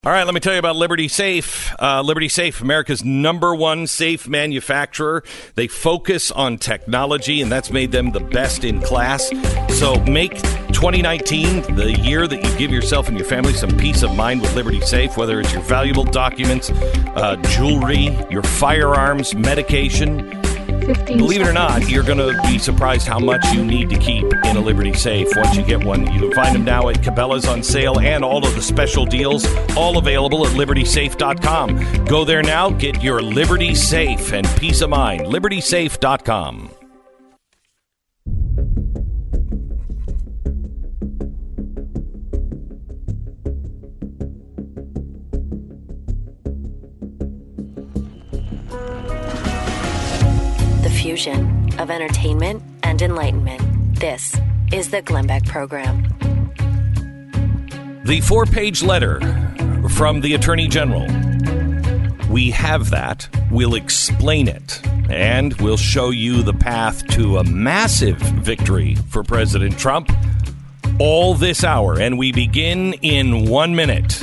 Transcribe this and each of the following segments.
All right, let me tell you about Liberty Safe. Liberty Safe, America's #1 safe manufacturer. They focus on technology, and that's made them the best in class. So make 2019 the year that you give yourself and your family some peace of mind with Liberty Safe, whether it's your valuable documents, jewelry, your firearms, medication. Believe it or not, you're going to be surprised how much you need to keep in a Liberty Safe once you get one. You can find them now at Cabela's on sale, and all of the special deals, all available at LibertySafe.com. Go there now, get your Liberty Safe and peace of mind. LibertySafe.com. Fusion of entertainment and enlightenment. This is the Glenn Beck Program. The 4-page letter from the Attorney General. We have that. We'll explain it. And we'll show you the path to a massive victory for President Trump all this hour. And we begin in 1 minute.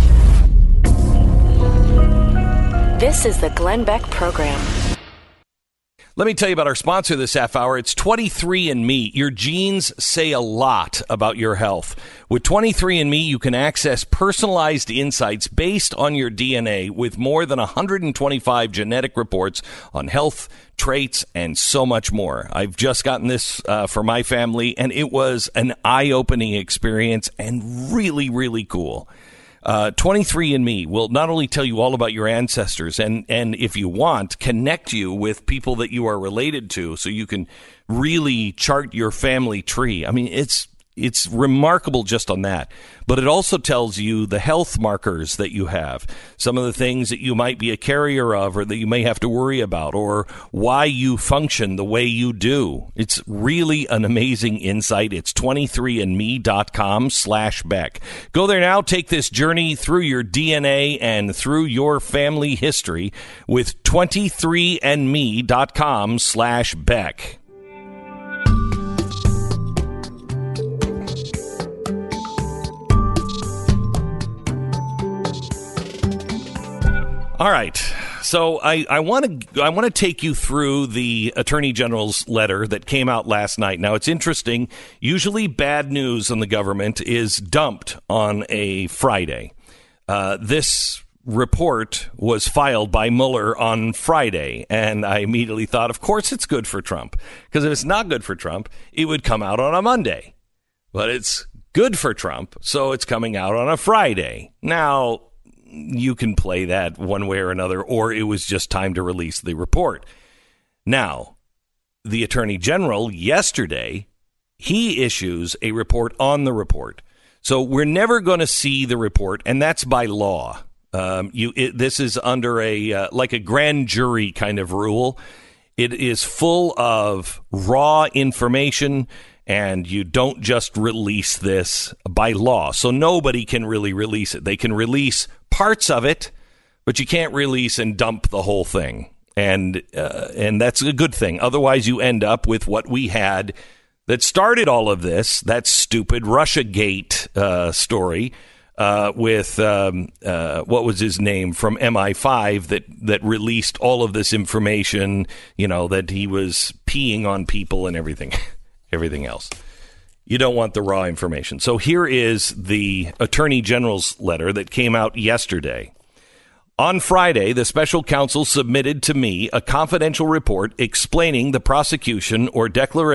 This is the Glenn Beck Program. Let me tell you about our sponsor this half hour. It's 23andMe. Your genes say a lot about your health. With 23andMe, you can access personalized insights based on your DNA with more than 125 genetic reports on health, traits, and so much more. I've just gotten this for my family, and it was an eye-opening experience and really, really cool. 23andMe will not only tell you all about your ancestors and if you want, connect you with people that you are related to so you can really chart your family tree. I mean, it's remarkable just on that. But it also tells you the health markers that you have, some of the things that you might be a carrier of or that you may have to worry about, or why you function the way you do. It's really an amazing insight. It's 23andme.com/Beck. Go there now. Take this journey through your DNA and through your family history with 23andme.com/Beck. All right, so I want to take you through the Attorney General's letter that came out last night. Now, it's interesting. Usually bad news on the government is dumped on a Friday. This report was filed by Mueller on Friday, and I immediately thought, of course it's good for Trump, because if it's not good for Trump, it would come out on a Monday. But it's good for Trump, so it's coming out on a Friday. Now, you can play that one way or another, or it was just time to release the report. Now, the Attorney General yesterday, he issues a report on the report. So we're never going to see the report, and that's by law. This is under like a grand jury kind of rule. It is full of raw information, and you don't just release this by law. So nobody can really release it. They can release parts of it, but you can't release and dump the whole thing. And that's a good thing. Otherwise, you end up with what we had that started all of this, that stupid Russiagate story with what was his name from MI5 that released all of this information, that he was peeing on people and everything else. You don't want the raw information. So here is the Attorney General's letter that came out yesterday. On Friday, the special counsel submitted to me a confidential report explaining the prosecution or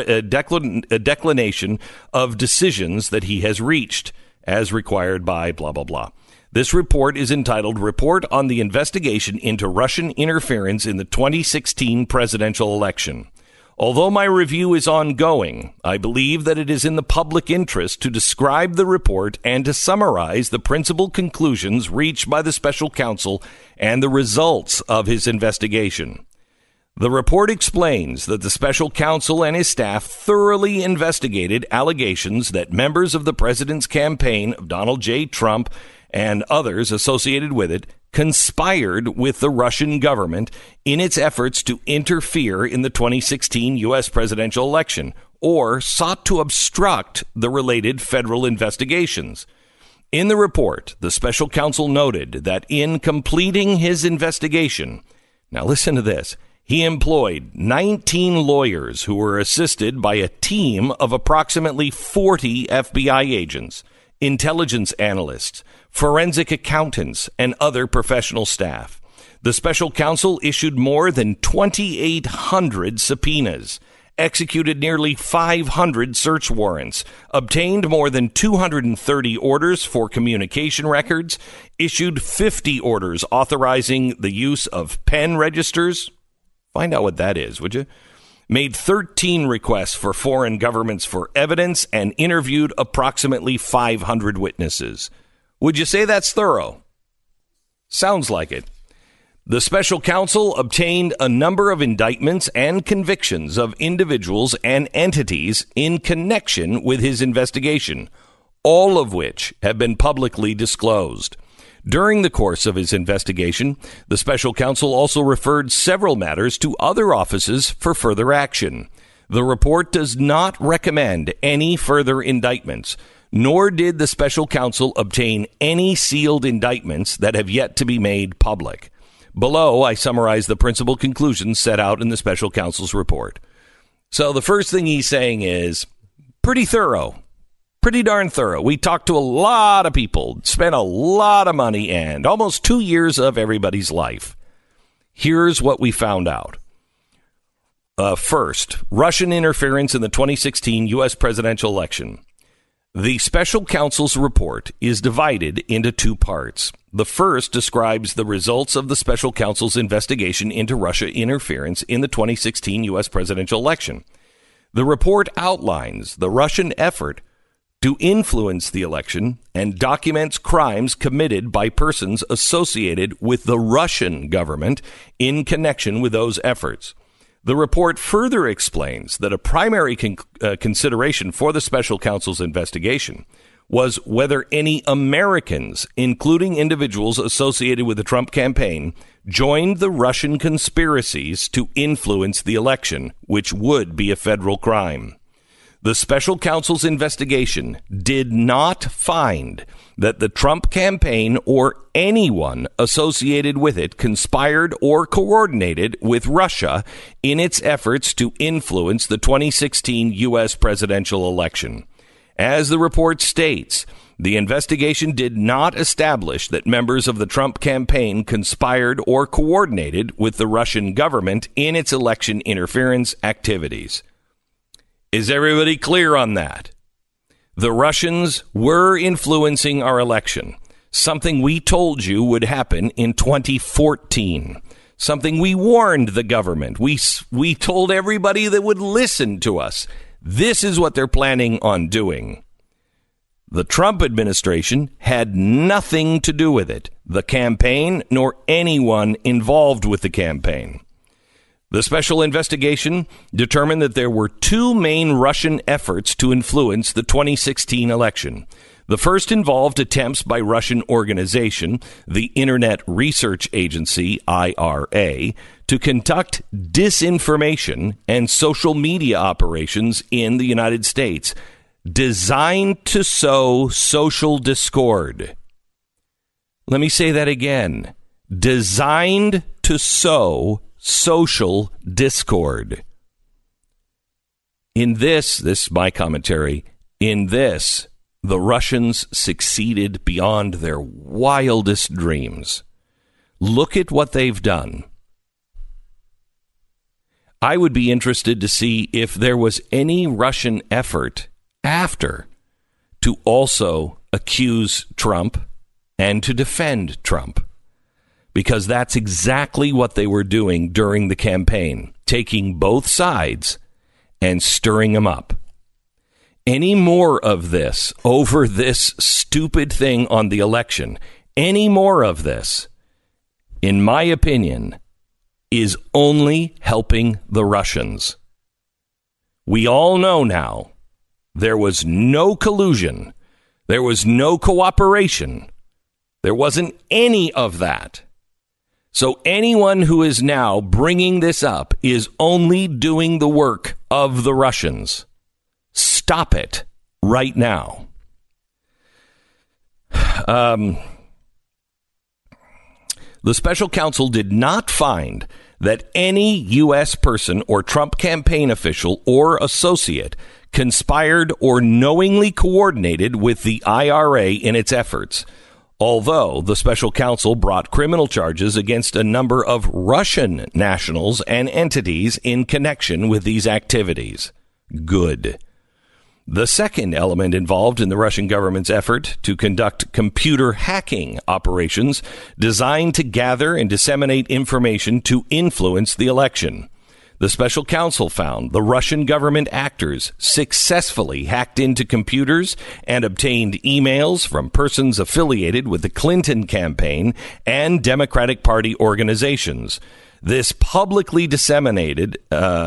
declination of decisions that he has reached, as required by blah, blah, blah. This report is entitled Report on the Investigation into Russian Interference in the 2016 Presidential Election. Although my review is ongoing, I believe that it is in the public interest to describe the report and to summarize the principal conclusions reached by the special counsel and the results of his investigation. The report explains that the special counsel and his staff thoroughly investigated allegations that members of the president's campaign of Donald J. Trump and others associated with it conspired with the Russian government in its efforts to interfere in the 2016 U.S. presidential election, or sought to obstruct the related federal investigations. In the report, the special counsel noted that in completing his investigation, now listen to this, he employed 19 lawyers who were assisted by a team of approximately 40 FBI agents, intelligence analysts, forensic accountants, and other professional staff. The special counsel issued more than 2,800 subpoenas, executed nearly 500 search warrants, obtained more than 230 orders for communication records, issued 50 orders authorizing the use of pen registers. Find out what that is, would you? Made 13 requests for foreign governments for evidence and interviewed approximately 500 witnesses. Would you say that's thorough? Sounds like it. The special counsel obtained a number of indictments and convictions of individuals and entities in connection with his investigation, all of which have been publicly disclosed. During the course of his investigation, the special counsel also referred several matters to other offices for further action. The report does not recommend any further indictments, nor did the special counsel obtain any sealed indictments that have yet to be made public. Below, I summarize the principal conclusions set out in the special counsel's report. So the first thing he's saying is pretty thorough, pretty darn thorough. We talked to a lot of people, spent a lot of money, and almost 2 years of everybody's life. Here's what we found out. First, Russian interference in the 2016 U.S. presidential election. The special counsel's report is divided into two parts. The first describes the results of the special counsel's investigation into Russia interference in the 2016 U.S. presidential election. The report outlines the Russian effort to influence the election and documents crimes committed by persons associated with the Russian government in connection with those efforts. The report further explains that a primary consideration for the special counsel's investigation was whether any Americans, including individuals associated with the Trump campaign, joined the Russian conspiracies to influence the election, which would be a federal crime. The special counsel's investigation did not find that the Trump campaign or anyone associated with it conspired or coordinated with Russia in its efforts to influence the 2016 U.S. presidential election. As the report states, the investigation did not establish that members of the Trump campaign conspired or coordinated with the Russian government in its election interference activities. Is everybody clear on that? The Russians were influencing our election, something we told you would happen in 2014, something we warned the government. We told everybody that would listen to us. This is what they're planning on doing. The Trump administration had nothing to do with it, the campaign, nor anyone involved with the campaign. The special investigation determined that there were two main Russian efforts to influence the 2016 election. The first involved attempts by Russian organization, the Internet Research Agency, IRA, to conduct disinformation and social media operations in the United States, designed to sow social discord. Let me say that again. Designed to sow social discord. In this is my commentary, in this, the Russians succeeded beyond their wildest dreams. Look at what they've done. I would be interested to see if there was any Russian effort after to also accuse Trump and to defend Trump. Because that's exactly what they were doing during the campaign, taking both sides and stirring them up. Any more of this over this stupid thing on the election, any more of this, in my opinion, is only helping the Russians. We all know now there was no collusion. There was no cooperation. There wasn't any of that. So anyone who is now bringing this up is only doing the work of the Russians. Stop it right now. the special counsel did not find that any U.S. person or Trump campaign official or associate conspired or knowingly coordinated with the IRA in its efforts, although the special counsel brought criminal charges against a number of Russian nationals and entities in connection with these activities. Good. The second element involved in the Russian government's effort to conduct computer hacking operations designed to gather and disseminate information to influence the election. The special counsel found the Russian government actors successfully hacked into computers and obtained emails from persons affiliated with the Clinton campaign and Democratic Party organizations. This publicly disseminated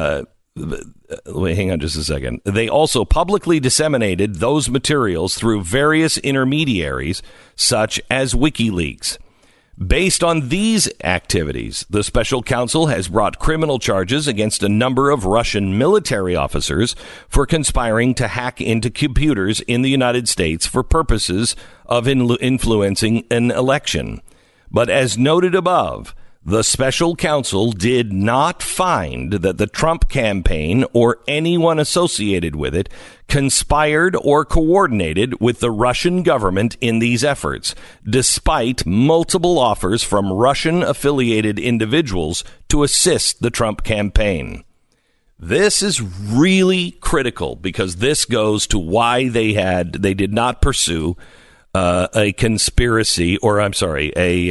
hang on just a second. They also publicly disseminated those materials through various intermediaries, such as WikiLeaks. Based on these activities, the special counsel has brought criminal charges against a number of Russian military officers for conspiring to hack into computers in the United States for purposes of influencing an election. But as noted above, the special counsel did not find that the Trump campaign or anyone associated with it conspired or coordinated with the Russian government in these efforts, despite multiple offers from Russian-affiliated individuals to assist the Trump campaign. This is really critical because this goes to why they did not pursue a conspiracy, or I'm sorry, a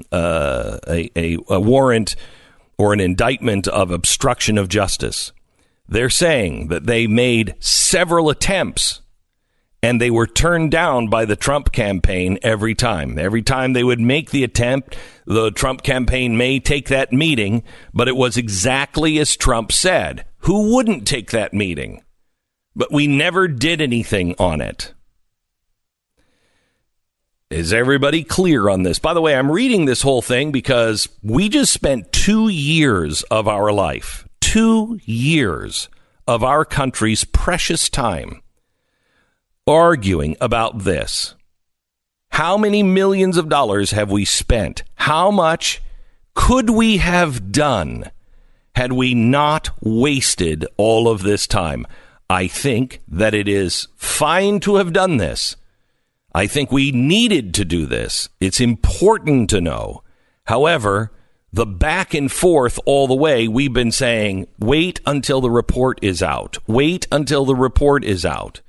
warrant or an indictment of obstruction of justice. They're saying that they made several attempts and they were turned down by the Trump campaign every time. Every time they would make the attempt, the Trump campaign may take that meeting, but it was exactly as Trump said. Who wouldn't take that meeting? But we never did anything on it. Is everybody clear on this? By the way, I'm reading this whole thing because we just spent 2 years of our life, 2 years of our country's precious time arguing about this. How many millions of dollars have we spent? How much could we have done had we not wasted all of this time? I think that it is fine to have done this. I think we needed to do this. It's important to know. However, the back and forth all the way, we've been saying, wait until the report is out. Wait until the report is out.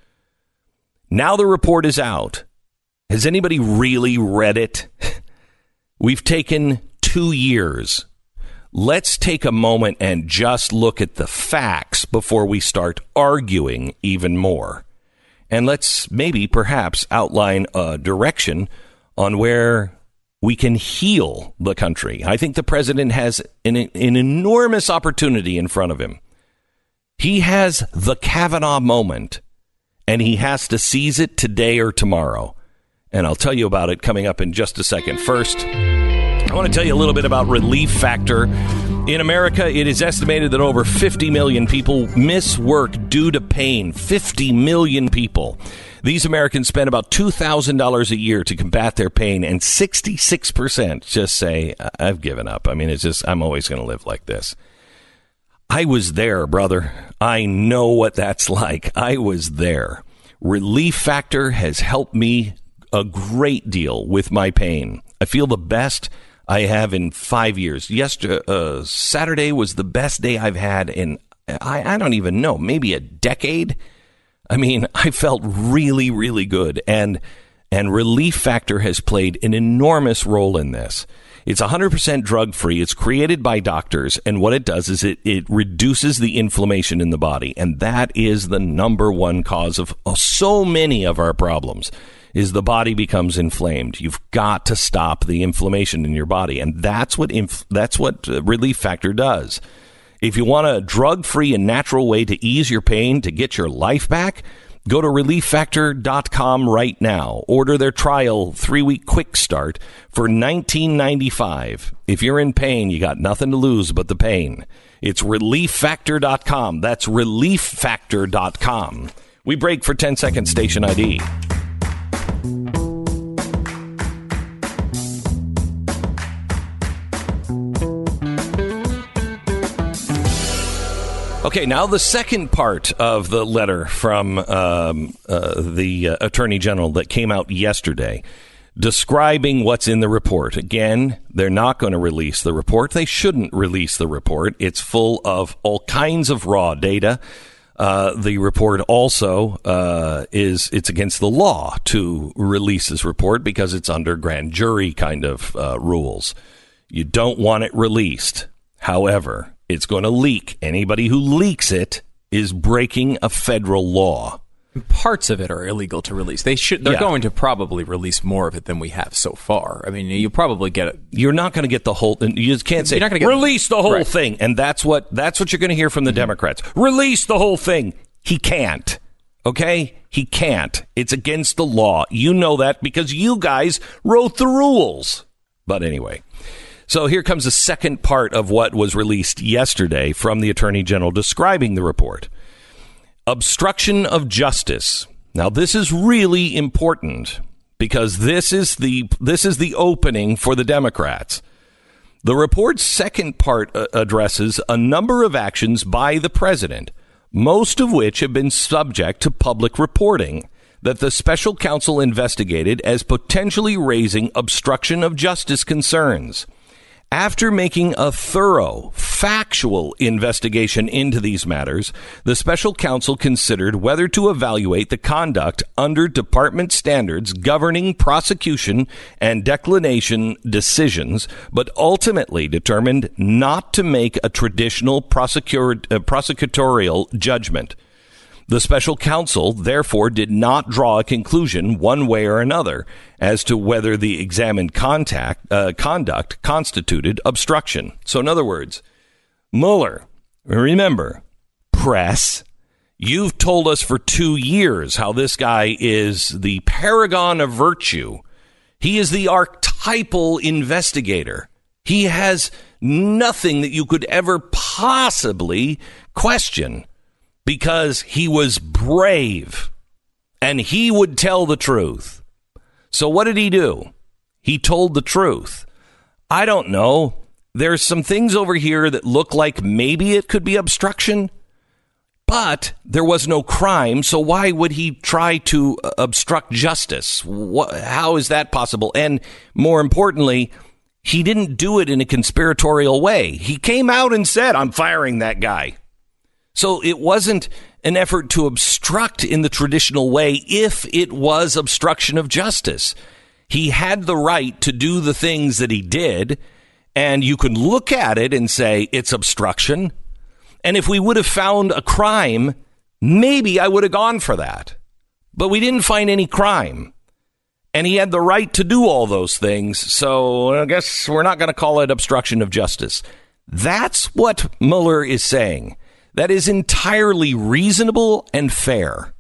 Now the report is out. Has anybody really read it? We've taken 2 years. Let's take a moment and just look at the facts before we start arguing even more. And let's maybe perhaps outline a direction on where we can heal the country. I think the president has an enormous opportunity in front of him. He has the Kavanaugh moment, and he has to seize it today or tomorrow. And I'll tell you about it coming up in just a second. First, I want to tell you a little bit about Relief Factor. In America, it is estimated that over 50 million people miss work due to pain. 50 million people. These Americans spend about $2,000 a year to combat their pain, and 66% just say, I've given up. I mean, it's just, I'm always going to live like this. I was there, brother. I know what that's like. I was there. Relief Factor has helped me a great deal with my pain. I feel the best I have in 5 years. Saturday was the best day I've had in, I don't even know, maybe a decade. I mean, I felt really, really good. And Relief Factor has played an enormous role in this. It's 100% drug-free. It's created by doctors. And what it does is it reduces the inflammation in the body. And that is the number one cause of so many of our problems. Is the body becomes inflamed. You've got to stop the inflammation in your body. And that's what Relief Factor does. If you want a drug-free and natural way to ease your pain, to get your life back, go to ReliefFactor.com right now. Order their trial 3-week quick start for $19.95. If you're in pain, you got nothing to lose but the pain. It's ReliefFactor.com. That's ReliefFactor.com. We break for 10 seconds, station ID. Okay, now the second part of the letter from the Attorney General that came out yesterday, describing what's in the report. Again, they're not going to release the report. They shouldn't release the report. It's full of all kinds of raw data. The report also it's against the law to release this report because it's under grand jury kind of rules. You don't want it released. However, it's going to leak. Anybody who leaks it is breaking a federal law. Parts of it are illegal to release. They're going to probably release more of it than we have so far. I mean, you probably get it. You're not going to get the whole. You just can't say you're not gonna release the whole thing, and that's what you're going to hear from the Democrats. Release the whole thing. He can't. Okay, he can't. It's against the law. You know that because you guys wrote the rules. But anyway. So here comes the second part of what was released yesterday from the Attorney General describing the report. Obstruction of justice. Now, this is really important because this is the opening for the Democrats. The report's second part addresses a number of actions by the president, most of which have been subject to public reporting, that the special counsel investigated as potentially raising obstruction of justice concerns. After making a thorough, factual investigation into these matters, the special counsel considered whether to evaluate the conduct under department standards governing prosecution and declination decisions, but ultimately determined not to make a traditional prosecutorial judgment. The special counsel, therefore, did not draw a conclusion one way or another as to whether the examined conduct constituted obstruction. So, in other words, Mueller, remember, press, you've told us for 2 years how this guy is the paragon of virtue. He is the archetypal investigator. He has nothing that you could ever possibly question, because he was brave and he would tell the truth. So what did he do? He told the truth. I don't know. There's some things over here that look like maybe it could be obstruction, but there was no crime. So why would he try to obstruct justice? How is that possible? And more importantly, he didn't do it in a conspiratorial way. He came out and said, I'm firing that guy. So it wasn't an effort to obstruct in the traditional way if it was obstruction of justice. He had the right to do the things that he did, and you could look at it and say it's obstruction. And if we would have found a crime, maybe I would have gone for that. But we didn't find any crime. And he had the right to do all those things, so I guess we're not going to call it obstruction of justice. That's what Mueller is saying. That is entirely reasonable and fair.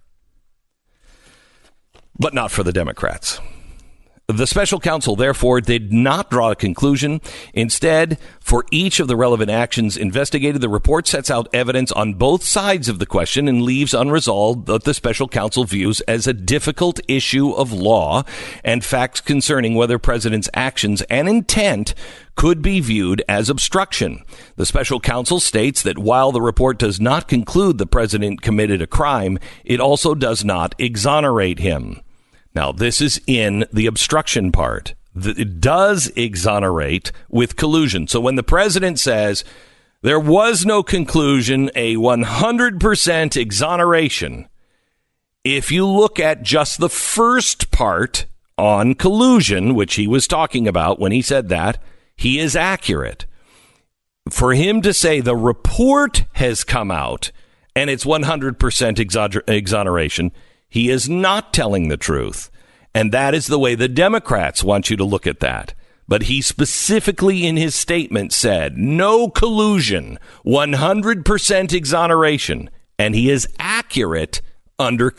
But not for the Democrats. The special counsel, therefore, did not draw a conclusion. Instead, for each of the relevant actions investigated, the report sets out evidence on both sides of the question and leaves unresolved what the special counsel views as a difficult issue of law and facts concerning whether president's actions and intent could be viewed as obstruction. The special counsel states that while the report does not conclude the president committed a crime, it also does not exonerate him. Now, this is in the obstruction part. It does exonerate with collusion. So when the president says there was no conclusion, a 100% exoneration, if you look at just the first part on collusion, which he was talking about when he said that, he is accurate. For him to say the report has come out and it's 100% exoneration, he is not telling the truth. And that is the way the Democrats want you to look at that. But he specifically in his statement said no collusion, 100% exoneration. And he is accurate under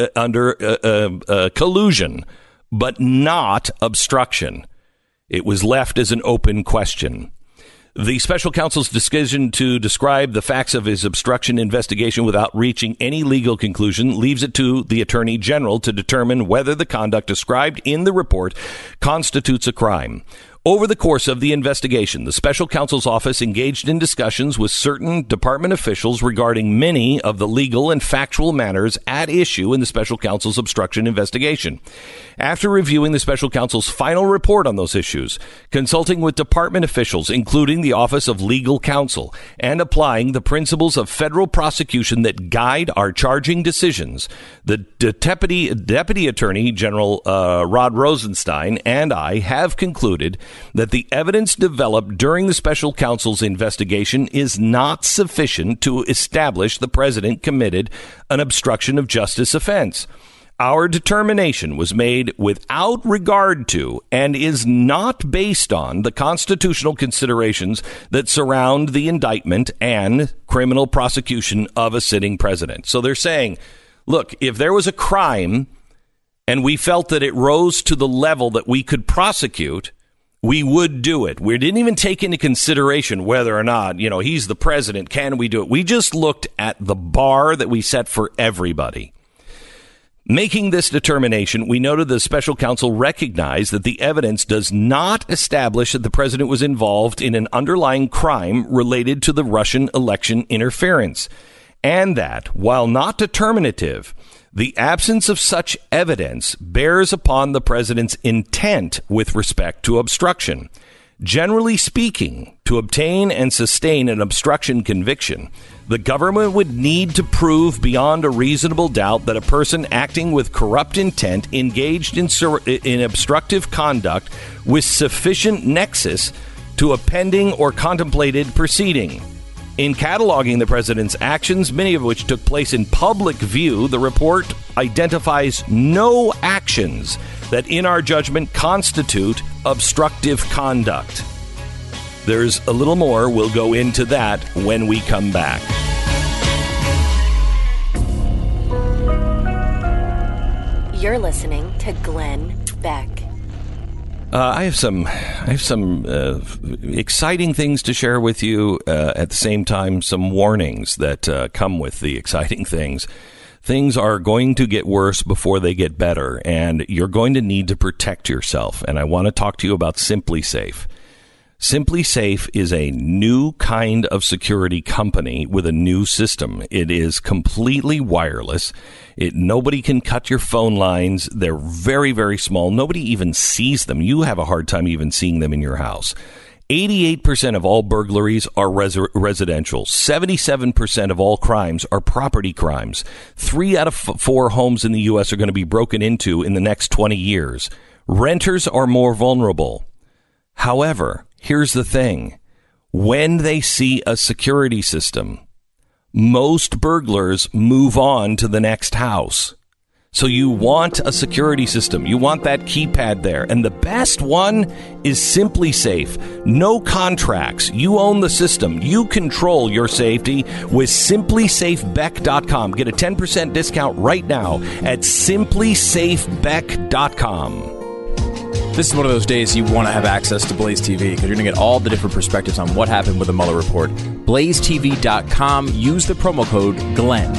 collusion, but not obstruction. It was left as an open question. The special counsel's decision to describe the facts of his obstruction investigation without reaching any legal conclusion leaves it to the Attorney General to determine whether the conduct described in the report constitutes a crime. Over the course of the investigation, the special counsel's office engaged in discussions with certain department officials regarding many of the legal and factual matters at issue in the special counsel's obstruction investigation. After reviewing the special counsel's final report on those issues, consulting with department officials, including the Office of Legal Counsel, and applying the principles of federal prosecution that guide our charging decisions, the Deputy Attorney General Rod Rosenstein and I have concluded that the evidence developed during the special counsel's investigation is not sufficient to establish the president committed an obstruction of justice offense. Our determination was made without regard to and is not based on the constitutional considerations that surround the indictment and criminal prosecution of a sitting president. So they're saying, look, if there was a crime and we felt that it rose to the level that we could prosecute, we would do it. We didn't even take into consideration whether or not, he's the president. Can we do it? We just looked at the bar that we set for everybody. Making this determination, we noted the special counsel recognized that the evidence does not establish that the president was involved in an underlying crime related to the Russian election interference, and that, while not determinative, the absence of such evidence bears upon the president's intent with respect to obstruction. Generally speaking, to obtain and sustain an obstruction conviction, the government would need to prove beyond a reasonable doubt that a person acting with corrupt intent engaged in obstructive conduct with sufficient nexus to a pending or contemplated proceeding. In cataloging the president's actions, many of which took place in public view, the report identifies no actions that, in our judgment, constitute obstructive conduct. There's a little more. We'll go into that when we come back. You're listening to Glenn Beck. I have some exciting things to share with you. At the same time, some warnings that come with the exciting things. Things are going to get worse before they get better, and you're going to need to protect yourself. And I want to talk to you about SimpliSafe. SimpliSafe is a new kind of security company with a new system. It is completely wireless. Nobody can cut your phone lines. They're very, very small. Nobody even sees them. You have a hard time even seeing them in your house. 88% of all burglaries are residential. 77% of all crimes are property crimes. 3 out of 4 homes in the U.S. are going to be broken into in the next 20 years. Renters are more vulnerable. However, here's the thing. When they see a security system, most burglars move on to the next house. So you want a security system. You want that keypad there. And the best one is SimpliSafe. No contracts. You own the system. You control your safety with SimpliSafeBeck.com. Get a 10% discount right now at SimpliSafeBeck.com. This is one of those days you want to have access to Blaze TV because you're going to get all the different perspectives on what happened with the Mueller report. BlazeTV.com. Use the promo code GLENN.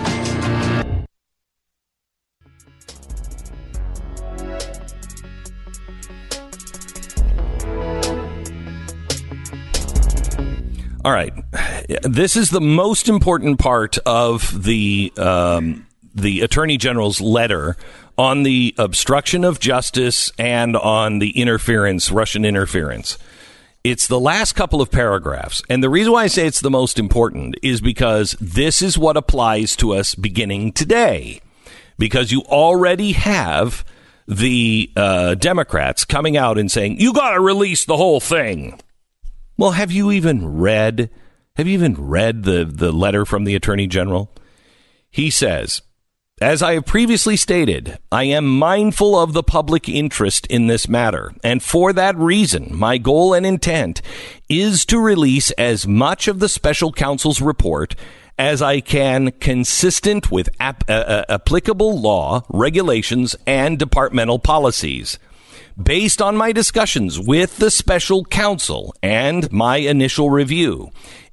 All right. This is the most important part of the Attorney General's letter on the obstruction of justice and on the interference, Russian interference. It's the last couple of paragraphs. And the reason why I say it's the most important is because this is what applies to us beginning today. Because you already have the Democrats coming out and saying, you got to release the whole thing. Well, have you even read the letter from the Attorney General? He says, as I have previously stated, I am mindful of the public interest in this matter, and for that reason, my goal and intent is to release as much of the special counsel's report as I can, consistent with applicable law, regulations, and departmental policies. Based on my discussions with the special counsel and my initial review,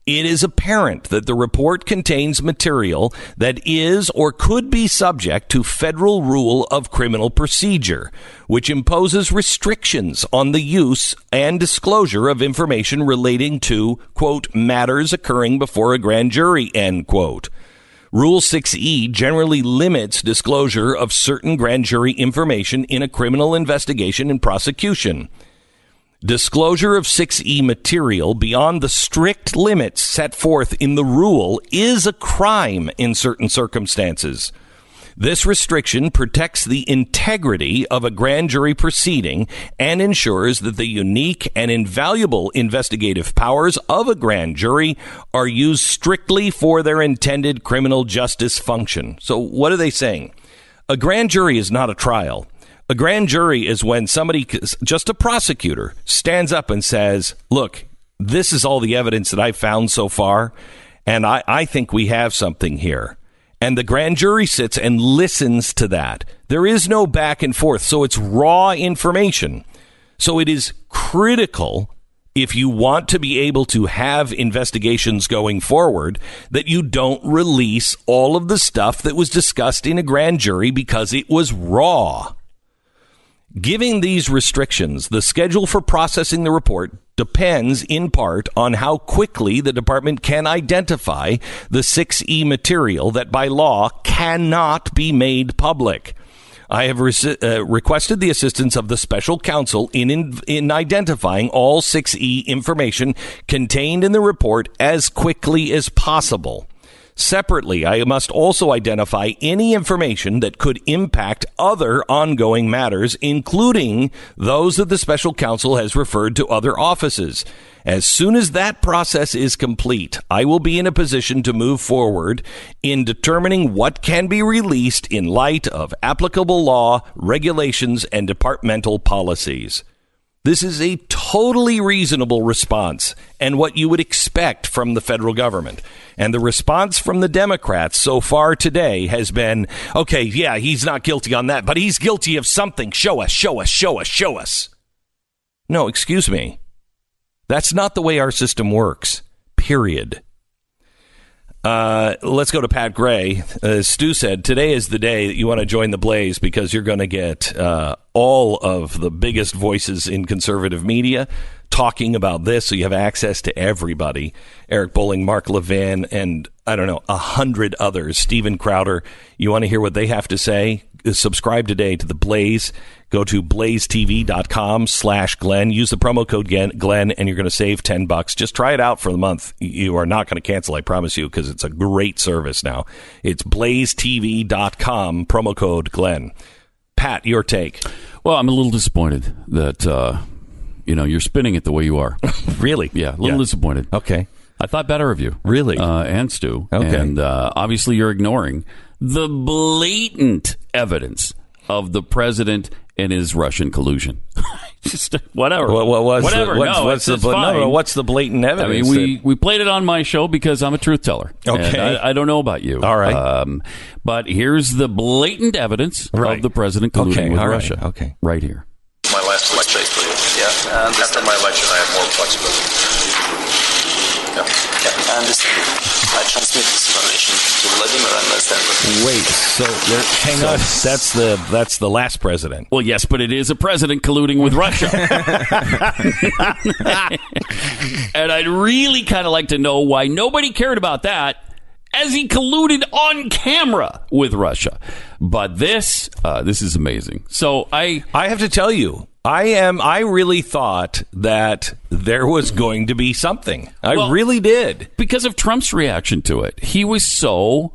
it is apparent that the report contains material that is or could be subject to Federal Rule of Criminal Procedure, which imposes restrictions on the use and disclosure of information relating to, quote, matters occurring before a grand jury, end quote. Rule 6E generally limits disclosure of certain grand jury information in a criminal investigation and prosecution. Disclosure of 6E material beyond the strict limits set forth in the rule is a crime in certain circumstances. This restriction protects the integrity of a grand jury proceeding and ensures that the unique and invaluable investigative powers of a grand jury are used strictly for their intended criminal justice function. So what are they saying? A grand jury is not a trial. A grand jury is when somebody, just a prosecutor, stands up and says, look, this is all the evidence that I've found so far, and I think we have something here. And the grand jury sits and listens to that. There is no back and forth, so it's raw information. So it is critical, if you want to be able to have investigations going forward, that you don't release all of the stuff that was discussed in a grand jury because it was raw. Giving these restrictions, the schedule for processing the report depends in part on how quickly the department can identify the 6E material that by law cannot be made public. I have requested the assistance of the special counsel in identifying all 6E information contained in the report as quickly as possible. Separately, I must also identify any information that could impact other ongoing matters, including those that the special counsel has referred to other offices. As soon as that process is complete, I will be in a position to move forward in determining what can be released in light of applicable law, regulations, and departmental policies. This is a totally reasonable response and what you would expect from the federal government. And the response from the Democrats so far today has been, okay, yeah, he's not guilty on that, but he's guilty of something. Show us, show us, show us, show us. No, excuse me. That's not the way our system works, period. Let's go to Pat Gray. As Stu said, today is the day that you want to join the Blaze because you're going to get all of the biggest voices in conservative media talking about this, so you have access to everybody. Eric Bolling, Mark Levin, and I don't know, 100 others. Steven Crowder. You want to hear what they have to say? Subscribe today to the Blaze. Go to blazetv.com/Glenn. Use the promo code Glenn, and you're going to save $10. Just try it out for the month. You are not going to cancel, I promise you, because it's a great service now. It's blazetv.com, promo code Glenn. Pat, your take. Well, I'm a little disappointed that you're spinning it the way you are. Really? Yeah, a little disappointed. Okay. I thought better of you. Really? And Stu. Okay. And obviously you're ignoring the blatant evidence of the president and his Russian collusion. Just whatever. Whatever. What's the blatant evidence? I mean, we played it on my show because I'm a truth teller. Okay. And I don't know about you. All right. But here's the blatant evidence of the president colluding with Russia. Okay. Right here. My last election, yeah. And after my election, I have more flexibility. Yeah. I understand. I transmit this information to Vladimir and Stanford. Wait, so hang on. That's the last president. Well, yes, but it is a president colluding with Russia. And I'd really kind of like to know why nobody cared about that as he colluded on camera with Russia. But this is amazing. So I have to tell you, I really thought that there was going to be something. I really did. Because of Trump's reaction to it. He was so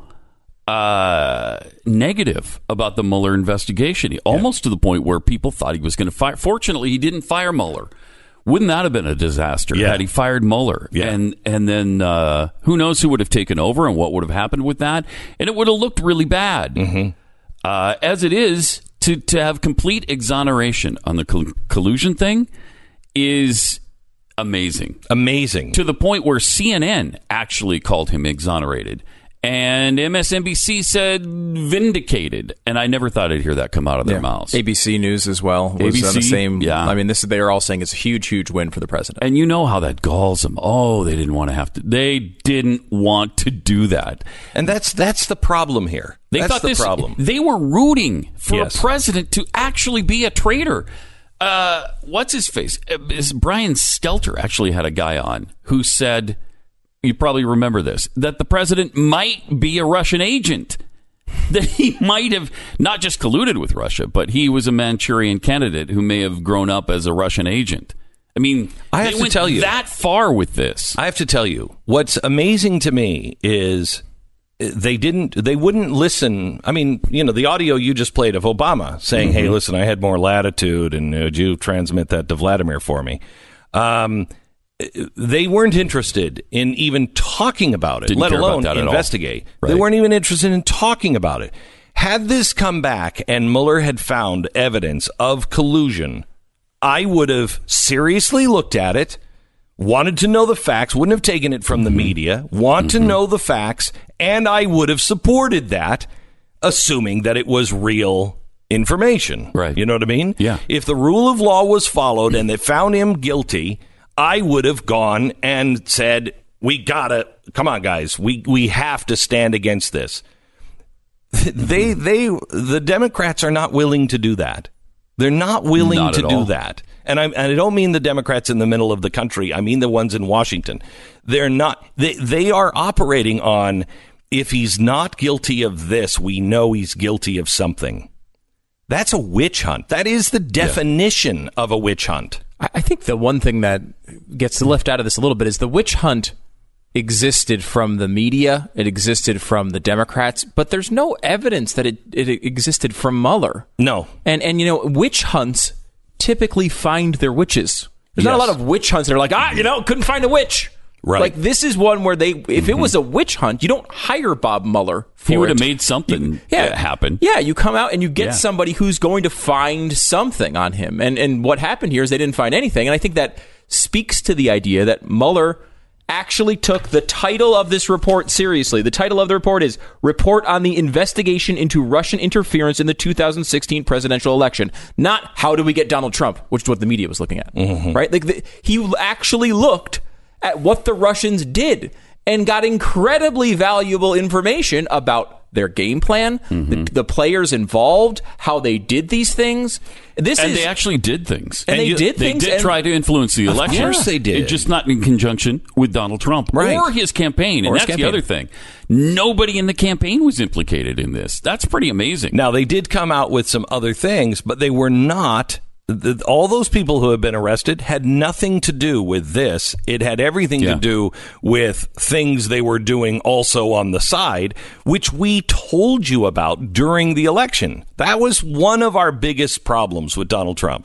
negative about the Mueller investigation, almost to the point where people thought he was going to fire. Fortunately, he didn't fire Mueller. Wouldn't that have been a disaster had he fired Mueller? Yeah. And then who knows who would have taken over and what would have happened with that? And it would have looked really bad. Mm-hmm. As it is, to have complete exoneration on the collusion thing is amazing. Amazing. To the point where CNN actually called him exonerated. And MSNBC said vindicated, and I never thought I'd hear that come out of their mouths. ABC News as well was ABC, on the same. yeah. I mean, they are all saying it's a huge, huge win for the president. And you know how that galls them. Oh, they didn't want to have to. They didn't want to do that. And that's the problem here. They that's thought the problem. They were rooting for Yes. a president to actually be a traitor. What's his face? Brian Stelter actually had a guy on who said, you probably remember this, that the president might be a Russian agent. That he might have not just colluded with Russia, but he was a Manchurian candidate who may have grown up as a Russian agent. I mean, I have they to went tell you that far with this. I have to tell you, what's amazing to me is they wouldn't listen. I mean, the audio you just played of Obama saying, hey, listen, I had more latitude, and would you transmit that to Vladimir for me? They weren't interested in even talking about it, Didn't let care about alone that at all. investigate. Right. They weren't even interested in talking about it. Had this come back and Mueller had found evidence of collusion, I would have seriously looked at it, wanted to know the facts, wouldn't have taken it from the media, want to know the facts, and I would have supported that, assuming that it was real information. Right. You know what I mean? Yeah. If the rule of law was followed and they found him guilty, I would have gone and said, come on, guys, we have to stand against this. The Democrats are not willing to do that. They're not willing Not to at do all. that. And I don't mean the Democrats in the middle of the country. I mean the ones in Washington. They're not. They are operating on, if he's not guilty of this, we know he's guilty of something. That's a witch hunt. That is the definition of a witch hunt. I think the one thing that gets left out of this a little bit is the witch hunt existed from the media. It existed from the Democrats, but there's no evidence that it existed from Mueller. No. And witch hunts typically find their witches. There's not a Yes. lot of witch hunts that are like, couldn't find a witch. Right. Like, this is one where if it was a witch hunt, you don't hire Bob Mueller for He would have it. made something happen. Yeah, you come out and you get Yeah. somebody who's going to find something on him. And what happened here is they didn't find anything. And I think that speaks to the idea that Mueller actually took the title of this report seriously. The title of the report is Report on the Investigation into Russian Interference in the 2016 Presidential Election. Not How Do We Get Donald Trump, which is what the media was looking at. Right? He actually looked at what the Russians did and got incredibly valuable information about their game plan, the players involved, how they did these things. They actually did things. And they did things, They did and- try to influence the election. course they did. Just not in conjunction with Donald Trump Right. or his campaign. And Or his that's the campaign. other thing. Nobody in the campaign was implicated in this. That's pretty amazing. Now, they did come out with some other things, but they were not. All those people who have been arrested had nothing to do with this. It had everything to do with things they were doing also on the side, which we told you about during the election. That was one of our biggest problems with Donald Trump.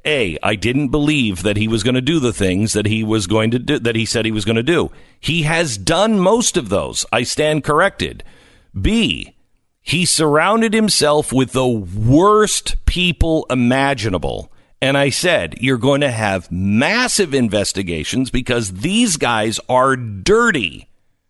I didn't believe that he was going to do the things that he was going to do, that he said he was going to do. He has done most of those. I stand corrected. B, he surrounded himself with the worst people imaginable. And I said, you're going to have massive investigations because these guys are dirty.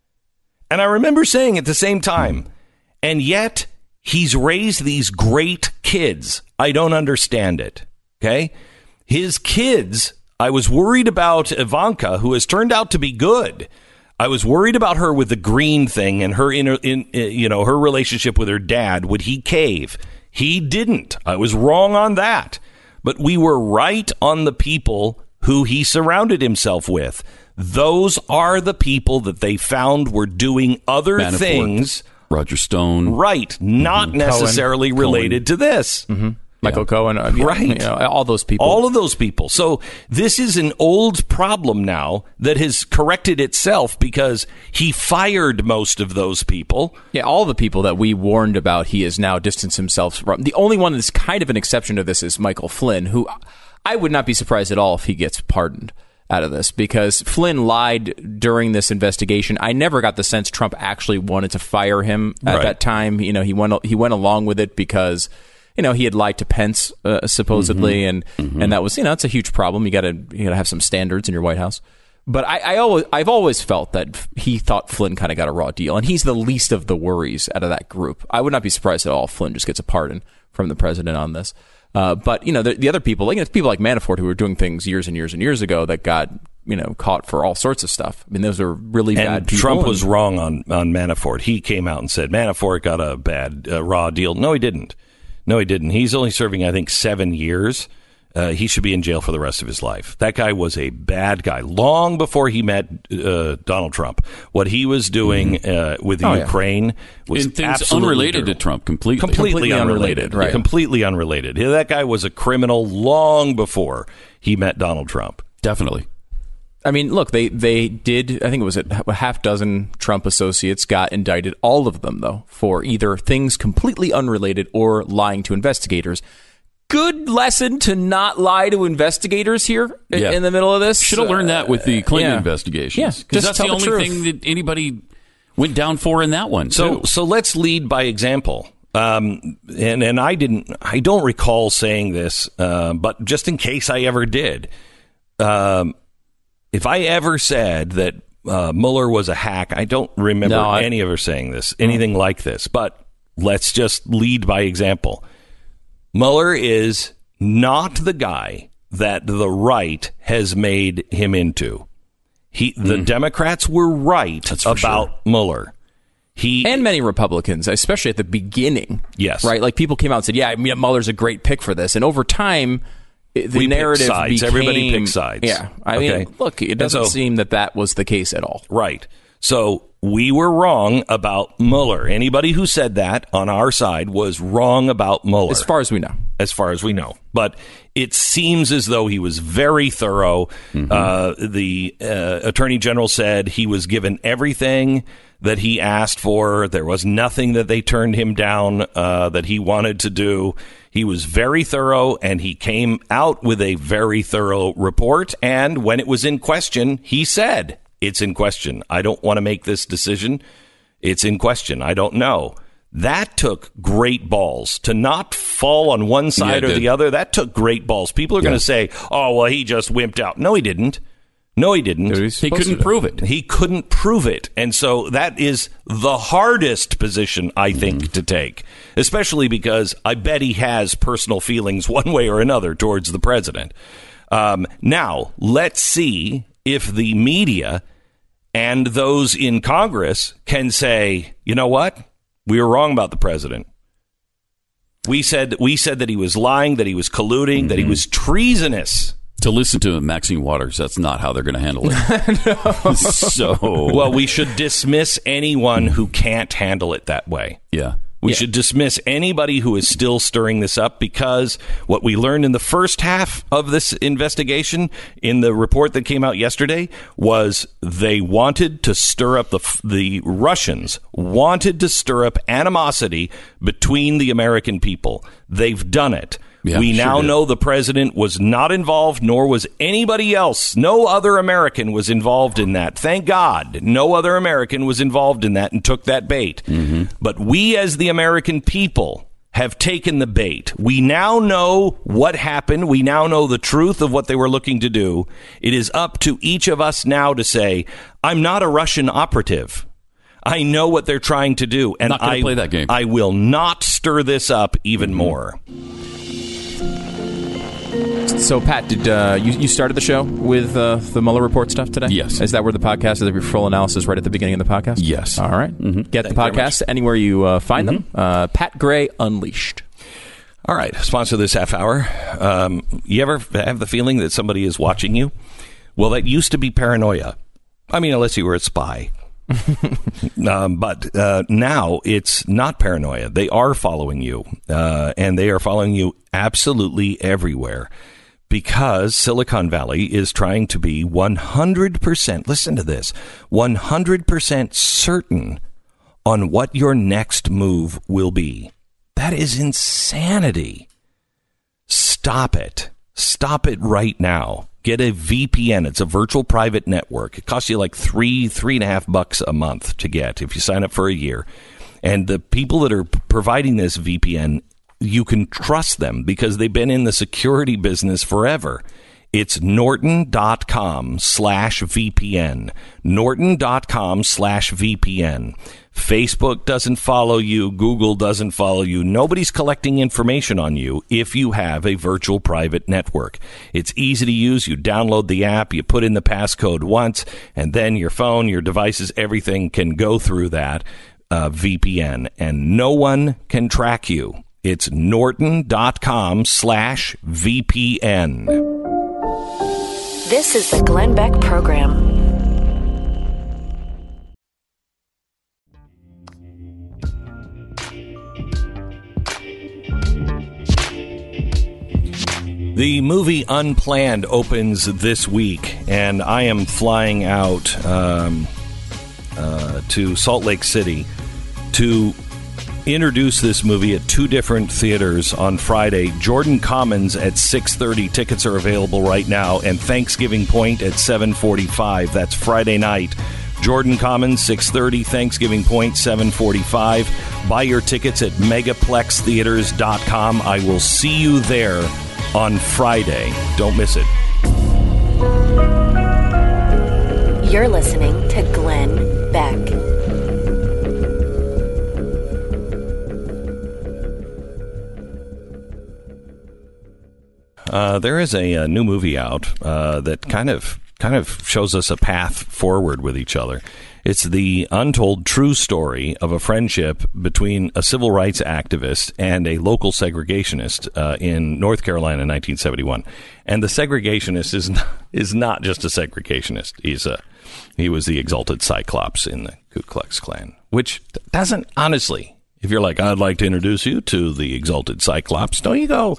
And I remember saying at the same time, and yet he's raised these great kids. I don't understand it. Okay? His kids, I was worried about Ivanka, who has turned out to be good. I was worried about her with the green thing and her her relationship with her dad. Would he cave? He didn't. I was wrong on that. But we were right on the people who he surrounded himself with. Those are the people that they found were doing other Manafort, things. Roger Stone. Right. Not necessarily related to this. Michael Cohen, Right. all those people. All of those people. So this is an old problem now that has corrected itself because he fired most of those people. Yeah, all the people that we warned about, he has now distanced himself from. The only one that's kind of an exception to this is Michael Flynn, who I would not be surprised at all if he gets pardoned out of this, because Flynn lied during this investigation. I never got the sense Trump actually wanted to fire him at that time. He went along with it because he had lied to Pence supposedly, and that was it's a huge problem. You got to have some standards in your White House. But I've always felt that he thought Flynn kind of got a raw deal, and he's the least of the worries out of that group. I would not be surprised at all if Flynn just gets a pardon from the president on this. But the other people, people like Manafort, who were doing things years and years and years ago that got caught for all sorts of stuff. I mean, those are really bad people. Trump was wrong on Manafort. He came out and said Manafort got a bad raw deal. No, he didn't. He's only serving, I think, 7 years. He should be in jail for the rest of his life. That guy was a bad guy long before he met Donald Trump. What he was doing with Ukraine was in things unrelated to Trump, completely unrelated. Right. Completely unrelated. That guy was a criminal long before he met Donald Trump. Definitely. I mean, look, they did, I think it was a half dozen Trump associates got indicted, all of them, though, for either things completely unrelated or lying to investigators. Good lesson to not lie to investigators here in the middle of this. Should have learned that with the Clinton investigations. Yeah, because that's the only thing that anybody went down for in that one. So let's lead by example. And I don't recall saying this, but just in case I ever did, if I ever said that Mueller was a hack, I don't remember any of her saying anything like this. But let's just lead by example. Mueller is not the guy that the right has made him into. The Democrats were right about Mueller. And many Republicans, especially at the beginning. Yes. Right? Like, people came out and said, Mueller's a great pick for this. And over time, the narrative became... Everybody picks sides. Yeah. I mean, look, it doesn't seem that was the case at all. Right. So we were wrong about Mueller. Anybody who said that on our side was wrong about Mueller. As far as we know. But it seems as though he was very thorough. The Attorney General said he was given everything that he asked for. There was nothing that they turned him down that he wanted to do. He was very thorough, and he came out with a very thorough report. And when it was in question, he said, it's in question. I don't want to make this decision. It's in question. I don't know. That took great balls to not fall on one side or the other. That took great balls. People are going to say, oh, well, he just wimped out. No, he didn't. He couldn't prove it. He couldn't prove it. And so that is the hardest position, I think, to take, especially because I bet he has personal feelings one way or another towards the president. Now, let's see if the media and those in Congress can say, you know what? We were wrong about the president. We said that he was lying, that he was colluding, that he was treasonous. To listen to Maxine Waters, that's not how they're going to handle it. Well, we should dismiss anyone who can't handle it that way. Yeah. We should dismiss anybody who is still stirring this up, because what we learned in the first half of this investigation in the report that came out yesterday was they wanted to stir up the Russians wanted to stir up animosity between the American people. They've done it. Yeah, we now know the president was not involved, nor was anybody else. No other American was involved in that. Thank God. No other American was involved in that and took that bait. But we, as the American people, have taken the bait. We now know what happened. We now know the truth of what they were looking to do. It is up to each of us now to say, I'm not a Russian operative. I know what they're trying to do, and I play that game. I will not stir this up even more. So, Pat, did you started the show with the Mueller report stuff today? Yes. Is that where the podcast is? Your full analysis right at the beginning of the podcast? Yes. All right. Get the podcast anywhere you find them. Pat Gray Unleashed. All right. Sponsor this half hour. You ever have the feeling that somebody is watching you? Well, that used to be paranoia. I mean, unless you were a spy. But now it's not paranoia. They are following you, and they are following you absolutely everywhere, because Silicon Valley is trying to be 100%, listen to this, 100% certain on what your next move will be. That is insanity. Stop it. Stop it right now. Get a VPN. It's a virtual private network. It costs you like $3.50 a month to get if you sign up for a year. And the people that are providing this VPN, you can trust them because they've been in the security business forever. It's norton.com/VPN. Norton.com/VPN. Facebook doesn't follow you. Google doesn't follow you. Nobody's collecting information on you if you have a virtual private network. It's easy to use. You download the app, you put in the passcode once, and then your phone, your devices, everything can go through that VPN, and no one can track you. It's norton.com/VPN. This is the Glenn Beck Program. The movie Unplanned opens this week, and I am flying out to Salt Lake City to introduce this movie at two different theaters on Friday. Jordan Commons at 6:30. Tickets are available right now. And Thanksgiving Point at 7:45. That's Friday night. Jordan Commons, 6:30. Thanksgiving Point, 7:45. Buy your tickets at megaplextheaters.com. I will see you there on Friday. Don't miss it. You're listening to Glenn Beck. There is a new movie out that kind of shows us a path forward with each other. It's the untold true story of a friendship between a civil rights activist and a local segregationist in North Carolina in 1971. And the segregationist is not just a segregationist. He was the exalted Cyclops in the Ku Klux Klan, which doesn't, honestly, if you're like, I'd like to introduce you to the exalted Cyclops, don't you go,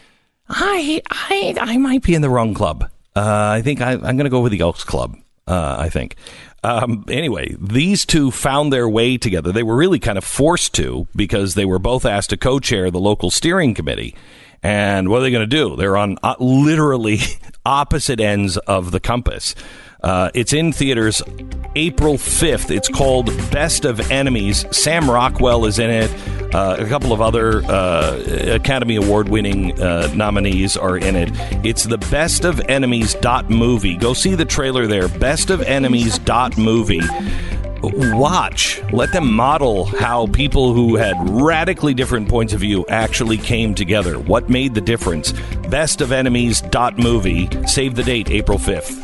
I might be in the wrong club. I think I'm going to go with the Elks Club, I think. Anyway, these two found their way together. They were really kind of forced to because they were both asked to co-chair the local steering committee. And what are they going to do? They're on literally opposite ends of the compass. It's in theaters April 5th. It's called Best of Enemies. Sam Rockwell is in it. A couple of other Academy Award-winning nominees are in it. It's the Best of Enemies.movie. Go see the trailer there. Best of Enemies.movie. Watch. Let them model how people who had radically different points of view actually came together. What made the difference? Best of Enemies.movie. Save the date, April 5th.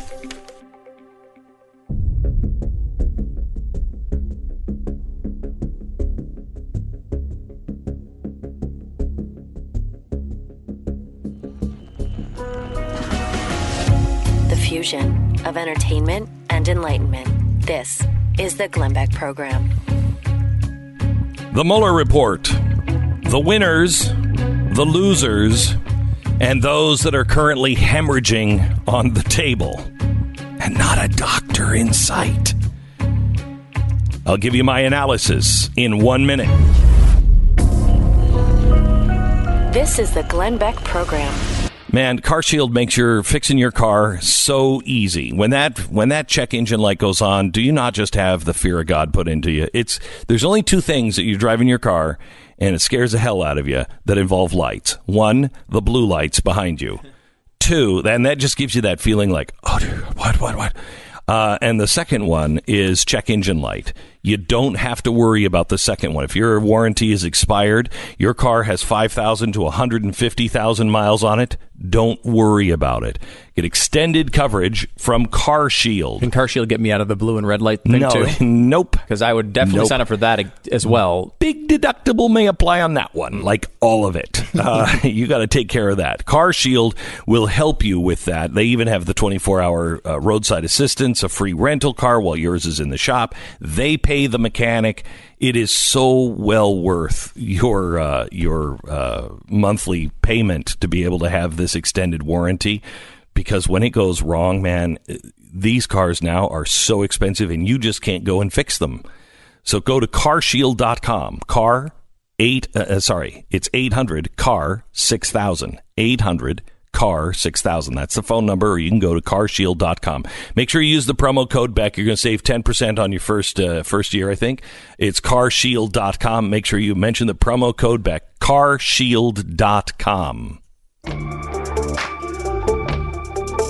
Fusion of entertainment and enlightenment. This is the Glenn Beck Program. The Mueller Report. The winners, the losers, and those that are currently hemorrhaging on the table. And not a doctor in sight. I'll give you my analysis in 1 minute. This is the Glenn Beck Program. Man, CarShield makes fixing your car so easy. When that check engine light goes on, do you not just have the fear of God put into you? There's only two things that you drive in your car, and it scares the hell out of you, that involve lights. One, the blue lights behind you. Two, and that just gives you that feeling like, oh, dear, what? And the second one is check engine light. You don't have to worry about the second one. If your warranty is expired, your car has 5,000 to 150,000 miles on it, don't worry about it. Get extended coverage from CarShield. Can CarShield get me out of the blue and red light thing too? Nope. Because I would definitely sign up for that as well. Big deductible may apply on that one, like all of it. You got to take care of that. CarShield will help you with that. They even have the 24-hour roadside assistance, a free rental car while yours is in the shop. They pay the mechanic. It is so well worth your monthly payment to be able to have this extended warranty, because when it goes wrong, man, these cars now are so expensive and you just can't go and fix them. So go to carshield.com. It's 800-CAR-6000. 800-CAR-6000. That's the phone number, or you can go to carshield.com. Make sure you use the promo code Beck. You're going to save 10% on your first year, I think. It's carshield.com. Make sure you mention the promo code Beck. carshield.com.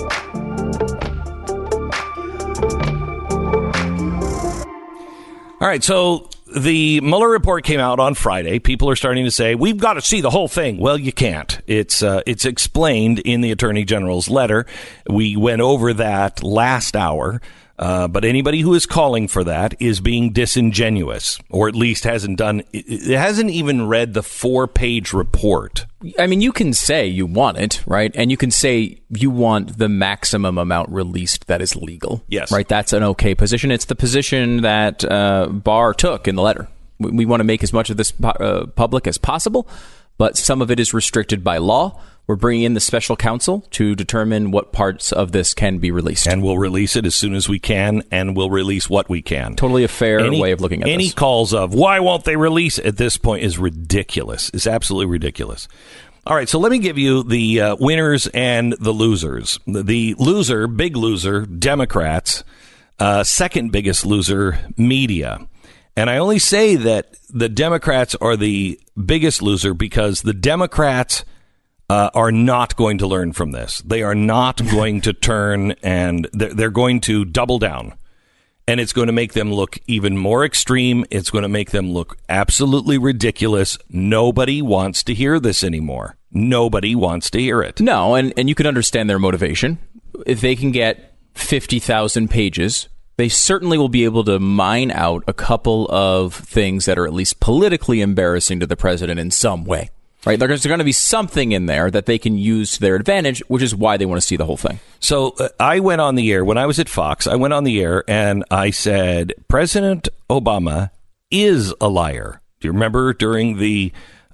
All right, so the Mueller report came out on Friday. People are starting to say, we've got to see the whole thing. Well, you can't. It's explained in the Attorney General's letter. We went over that last hour. But anybody who is calling for that is being disingenuous, or at least hasn't even read the 4-page report. I mean, you can say you want it, right? And you can say you want the maximum amount released that is legal. Yes. Right? That's an okay position. It's the position that Barr took in the letter. We want to make as much of this public as possible, but some of it is restricted by law. We're bringing in the special counsel to determine what parts of this can be released. And we'll release it as soon as we can, and we'll release what we can. Totally a fair way of looking at this. Any calls of, why won't they release at this point is ridiculous. It's absolutely ridiculous. All right, so let me give you the winners and the losers. The loser, big loser, Democrats. Second biggest loser, media. And I only say that the Democrats are the biggest loser because the Democrats are not going to learn from this. They are not going to turn, and they're going to double down. And it's going to make them look even more extreme. It's going to make them look absolutely ridiculous. Nobody wants to hear this anymore. Nobody wants to hear it. No, and you can understand their motivation. If they can get 50,000 pages, they certainly will be able to mine out a couple of things that are at least politically embarrassing to the president in some way. Right, there's going to be something in there that they can use to their advantage, which is why they want to see the whole thing. So I went on the air when I was at Fox. I went on the air and I said, President Obama is a liar. Do you remember during the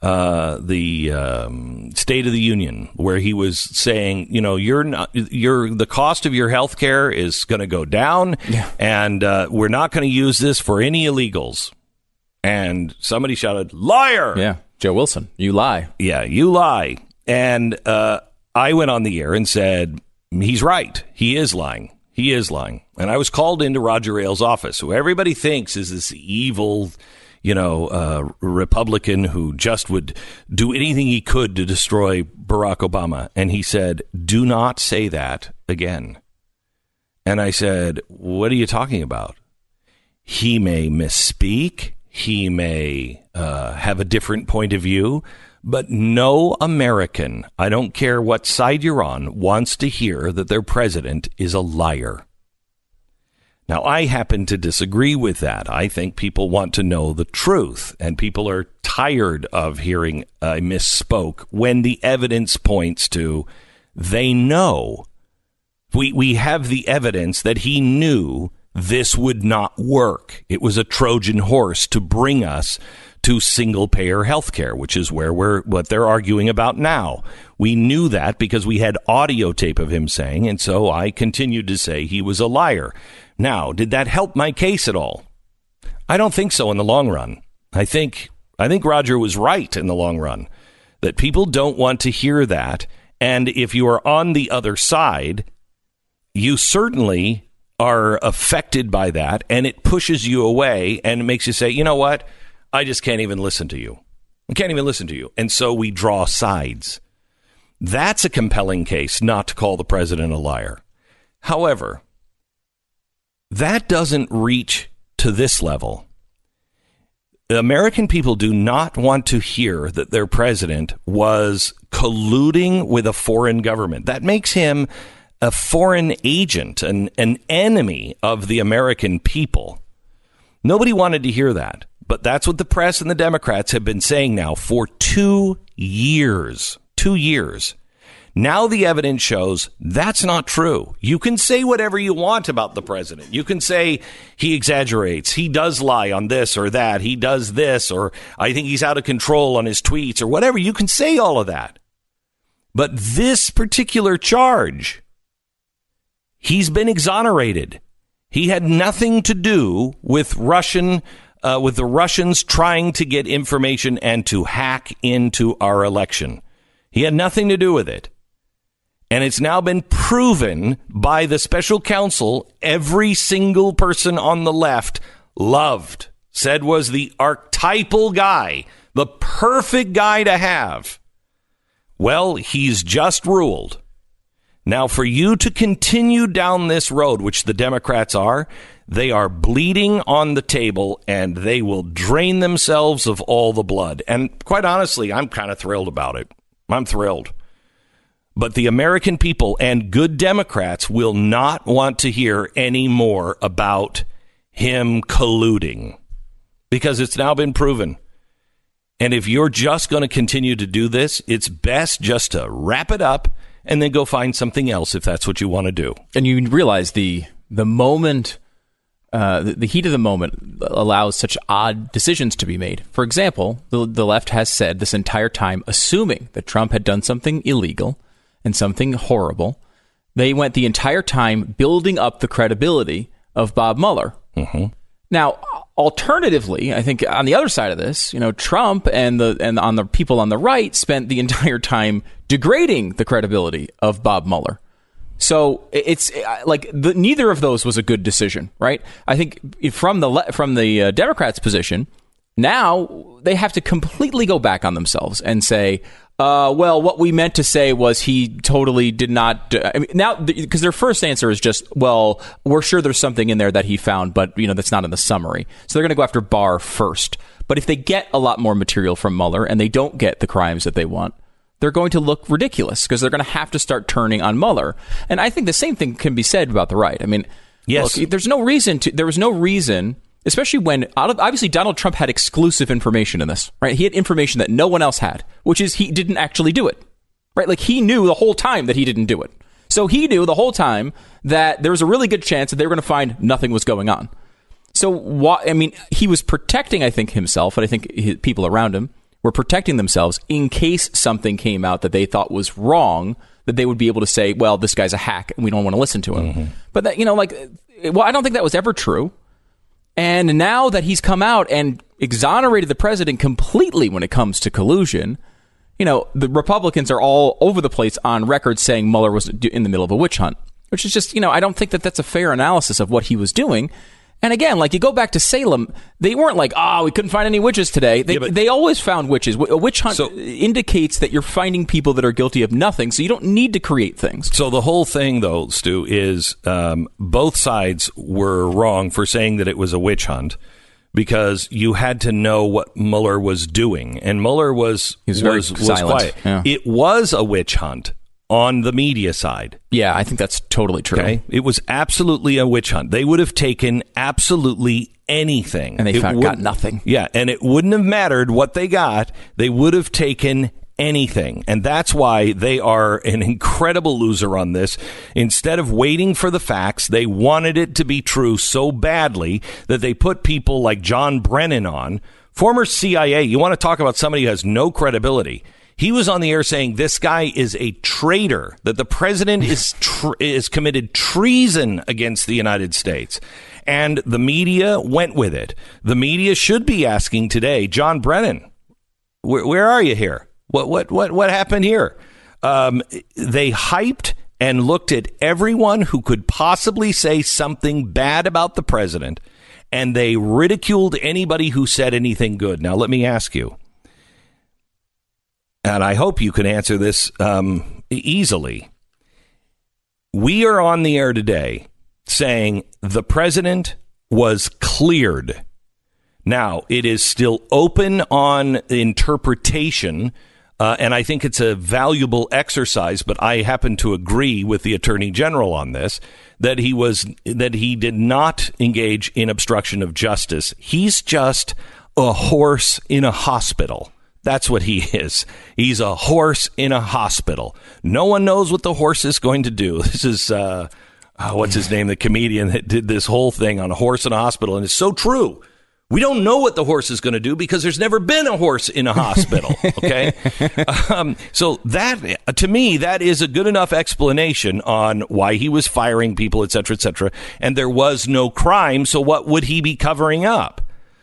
State of the Union where he was saying, you know, the cost of your health care is going to go down, and we're not going to use this for any illegals. And somebody shouted, liar! Yeah. Joe Wilson, you lie. Yeah, you lie. And I went on the air and said, he's right. He is lying. He is lying. And I was called into Roger Ailes' office, who everybody thinks is this evil, Republican who just would do anything he could to destroy Barack Obama. And he said, do not say that again. And I said, what are you talking about? He may misspeak. He may have a different point of view, but no American, I don't care what side you're on, wants to hear that their president is a liar. Now, I happen to disagree with that. I think people want to know the truth, and people are tired of hearing I misspoke when the evidence points to they know. We have the evidence that he knew this would not work. It was a Trojan horse to bring us to single-payer health care, which is what they're arguing about now. We knew that because we had audio tape of him saying, and so I continued to say he was a liar. Now, did that help my case at all? I don't think so in the long run. I think Roger was right in the long run, that people don't want to hear that. And if you are on the other side, you certainly are affected by that, and it pushes you away and it makes you say, you know what? I just can't even listen to you. I can't even listen to you. And so we draw sides. That's a compelling case not to call the president a liar. However, that doesn't reach to this level. The American people do not want to hear that their president was colluding with a foreign government. That makes him a foreign agent, an enemy of the American people. Nobody wanted to hear that, but that's what the press and the Democrats have been saying now for 2 years. 2 years. Now the evidence shows that's not true. You can say whatever you want about the president. You can say he exaggerates. He does lie on this or that. He does this, or I think he's out of control on his tweets or whatever. You can say all of that. But this particular charge, he's been exonerated. He had nothing to do with the Russians trying to get information and to hack into our election. He had nothing to do with it. And it's now been proven by the special counsel, every single person on the left loved, said was the archetypal guy, the perfect guy to have. Well, he's just ruled Now, for you to continue down this road, which the Democrats are, they are bleeding on the table, and they will drain themselves of all the blood. And quite honestly, I'm kind of thrilled about it. I'm thrilled. But the American people and good Democrats will not want to hear any more about him colluding, because it's now been proven. And if you're just going to continue to do this, it's best just to wrap it up and then go find something else if that's what you want to do. And you realize the moment, the heat of the moment allows such odd decisions to be made. For example, the left has said this entire time, assuming that Trump had done something illegal and something horrible, they went the entire time building up the credibility of Bob Mueller. Mm-hmm. Now, alternatively, I think on the other side of this, Trump and on the people on the right spent the entire time degrading the credibility of Bob Mueller. So it's like neither of those was a good decision, right? I think from the Democrats' position, now they have to completely go back on themselves and say, well, what we meant to say was he totally did not. Now, because their first answer is just, well, we're sure there's something in there that he found, but that's not in the summary. So they're going to go after Barr first. But if they get a lot more material from Mueller and they don't get the crimes that they want, they're going to look ridiculous because they're going to have to start turning on Mueller. And I think the same thing can be said about the right. I mean, yes, look, there was no reason. Especially when, obviously, Donald Trump had exclusive information in this, right? He had information that no one else had, which is he didn't actually do it, right? Like, he knew the whole time that he didn't do it. So he knew the whole time that there was a really good chance that they were going to find nothing was going on. So, he was protecting, I think, himself, and I think people around him were protecting themselves in case something came out that they thought was wrong, that they would be able to say, well, this guy's a hack, and we don't want to listen to him. Mm-hmm. But, that, I don't think that was ever true. And now that he's come out and exonerated the president completely when it comes to collusion, the Republicans are all over the place on record saying Mueller was in the middle of a witch hunt, which is just, I don't think that that's a fair analysis of what he was doing. And again, like you go back to Salem, they weren't like, we couldn't find any witches today. They always found witches. A witch hunt indicates that you're finding people that are guilty of nothing, so you don't need to create things. So the whole thing, though, Stu, is both sides were wrong for saying that it was a witch hunt because you had to know what Mueller was doing. And Mueller was quiet. Yeah. It was a witch hunt on the media side. Yeah, I think that's totally true. Okay? It was absolutely a witch hunt. They would have taken absolutely anything. And they got nothing. Yeah, and it wouldn't have mattered what they got. They would have taken anything. And that's why they are an incredible loser on this. Instead of waiting for the facts, they wanted it to be true so badly that they put people like John Brennan on, former CIA. You want to talk about somebody who has no credibility. He was on the air saying this guy is a traitor, that the president is committed treason against the United States. And the media went with it. The media should be asking today, John Brennan, where are you here? What happened here? They hyped and looked at everyone who could possibly say something bad about the president, and they ridiculed anybody who said anything good. Now, let me ask you. And I hope you can answer this easily. We are on the air today saying the president was cleared. Now, it is still open on interpretation, and I think it's a valuable exercise, but I happen to agree with the Attorney General on this, that he did not engage in obstruction of justice. He's just a horse in a hospital. That's what he is. He's a horse in a hospital. No one knows what the horse is going to do. This is, what's his name? The comedian that did this whole thing on a horse in a hospital. And it's so true. We don't know what the horse is going to do because there's never been a horse in a hospital. Okay. So that, to me, that is a good enough explanation on why he was firing people, et cetera, et cetera. And there was no crime. So what would he be covering up?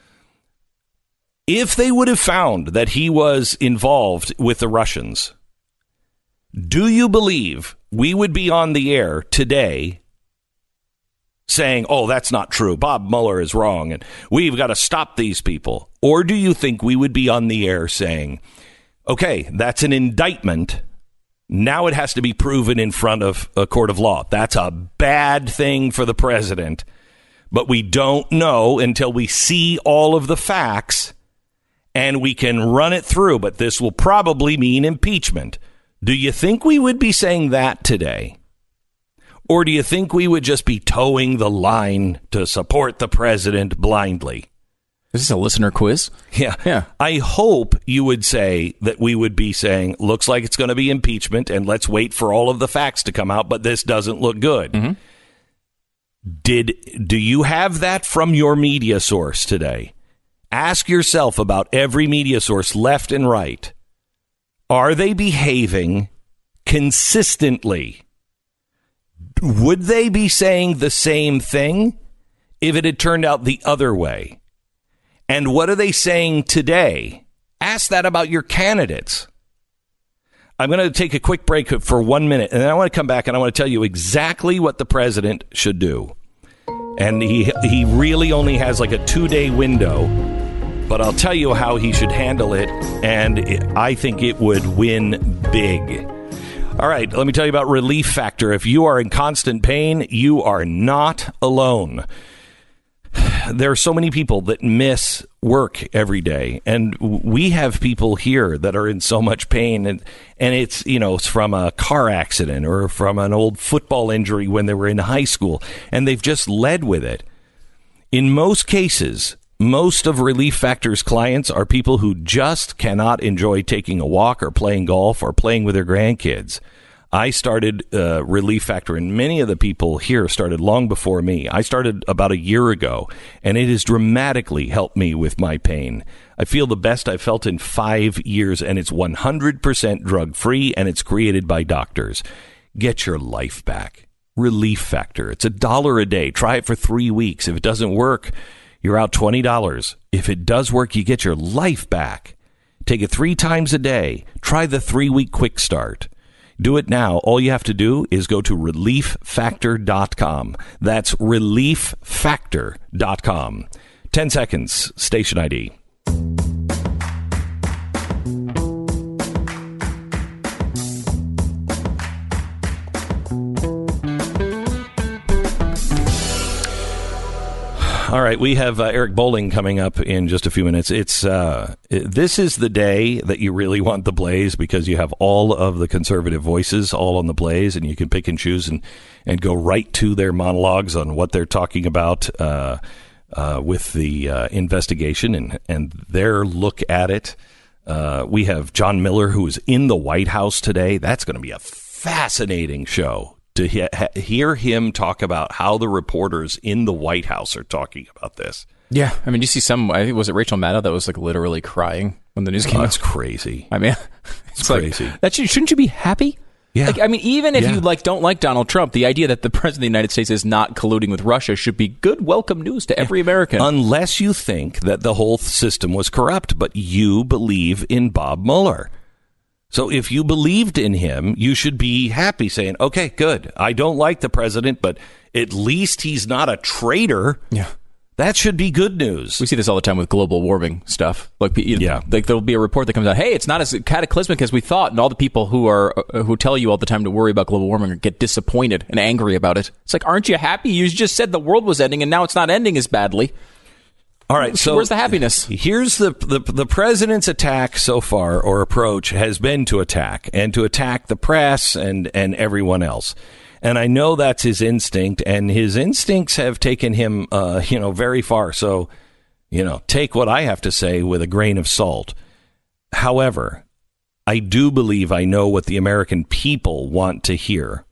If they would have found that he was involved with the Russians, do you believe we would be on the air today saying, oh, that's not true, Bob Mueller is wrong, and we've got to stop these people? Or do you think we would be on the air saying, okay, that's an indictment, Now it has to be proven in front of a court of law. That's a bad thing for the president. But we don't know until we see all of the facts and we can run it through. But this will probably mean impeachment. Do you think we would be saying that today? Or do you think we would just be towing the line to support the president blindly? Is this a listener quiz? Yeah. I hope you would say that we would be saying, looks like it's going to be impeachment, and let's wait for all of the facts to come out, but this doesn't look good. Mm-hmm. Do you have that from your media source today? Ask yourself about every media source, left and right. Are they behaving consistently? Would they be saying the same thing if it had turned out the other way? And what are they saying today? Ask that about your candidates. I'm going to take a quick break for 1 minute, and then I want to come back and I want to tell you exactly what the president should do. And he really only has like a 2-day window, but I'll tell you how he should handle it, and I think it would win big. All right, let me tell you about Relief Factor. If you are in constant pain, you are not alone. There are so many people that miss work every day, and we have people here that are in so much pain, and it's, it's from a car accident or from an old football injury when they were in high school, and they've just led with it. In most cases, most of Relief Factor's clients are people who just cannot enjoy taking a walk or playing golf or playing with their grandkids. I started Relief Factor, and many of the people here started long before me. I started about a year ago, and it has dramatically helped me with my pain. I feel the best I've felt in 5 years, and it's 100% drug-free, and it's created by doctors. Get your life back. Relief Factor. It's $1 a day. Try it for 3 weeks. If it doesn't work, you're out $20. If it does work, you get your life back. Take it 3 times a day. Try the 3-week quick start. Do it now. All you have to do is go to relieffactor.com. That's relieffactor.com. 10 seconds. Station ID. All right, we have Eric Bolling coming up in just a few minutes. This is the day that you really want the Blaze, because you have all of the conservative voices all on the Blaze, and you can pick and choose and go right to their monologues on what they're talking about with the investigation and their look at it. We have John Miller, who is in the White House today. That's going to be a fascinating show to hear him talk about how the reporters in the White House are talking about this. Yeah. I mean, you see I think, was it Rachel Maddow that was like literally crying when the news came out? That's crazy. I mean, it's crazy. Shouldn't you be happy? Yeah. Like, I mean, even if you don't like Donald Trump, the idea that the president of the United States is not colluding with Russia should be good, welcome news to every American. Unless you think that the whole system was corrupt, but you believe in Bob Mueller. So if you believed in him, you should be happy, saying, okay, good. I don't like the president, but at least he's not a traitor. Yeah. That should be good news. We see this all the time with global warming stuff. Like there'll be a report that comes out, hey, it's not as cataclysmic as we thought, and all the people who tell you all the time to worry about global warming get disappointed and angry about it. It's like, aren't you happy? You just said the world was ending, and now it's not ending as badly. All right, so where's the happiness? Here's the president's attack so far, or approach, has been to attack the press and everyone else. And I know that's his instinct, and his instincts have taken him, very far. So, take what I have to say with a grain of salt. However, I do believe I know what the American people want to hear,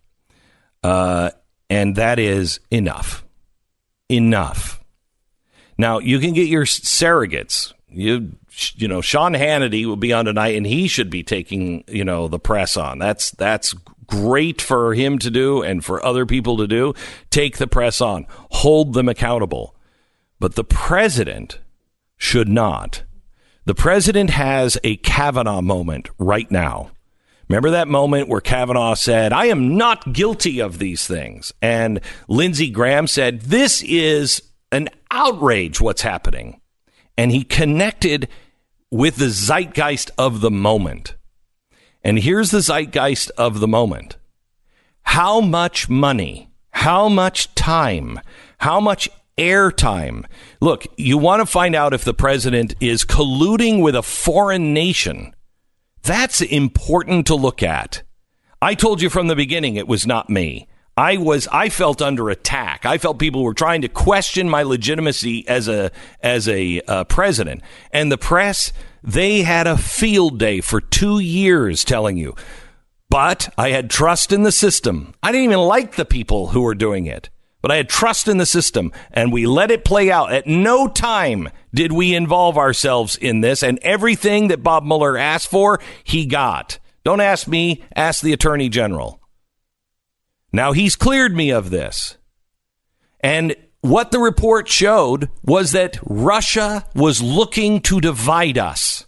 and that is enough. Enough. Now, you can get your surrogates. Sean Hannity will be on tonight, and he should be taking, the press on. That's great for him to do and for other people to do. Take the press on. Hold them accountable. But the president should not. The president has a Kavanaugh moment right now. Remember that moment where Kavanaugh said, I am not guilty of these things. And Lindsey Graham said, this is an outrage what's happening. And he connected with the zeitgeist of the moment. And here's the zeitgeist of the moment. How much money, how much time, how much airtime? Look, you want to find out if the president is colluding with a foreign nation. That's important to look at. I told you from the beginning it was not me. I felt under attack. I felt people were trying to question my legitimacy as a president. And the press, they had a field day for 2 years telling you. But I had trust in the system. I didn't even like the people who were doing it. But I had trust in the system, and we let it play out. At no time did we involve ourselves in this, and everything that Bob Mueller asked for, he got. Don't ask me, ask the Attorney General. Now, he's cleared me of this. And what the report showed was that Russia was looking to divide us.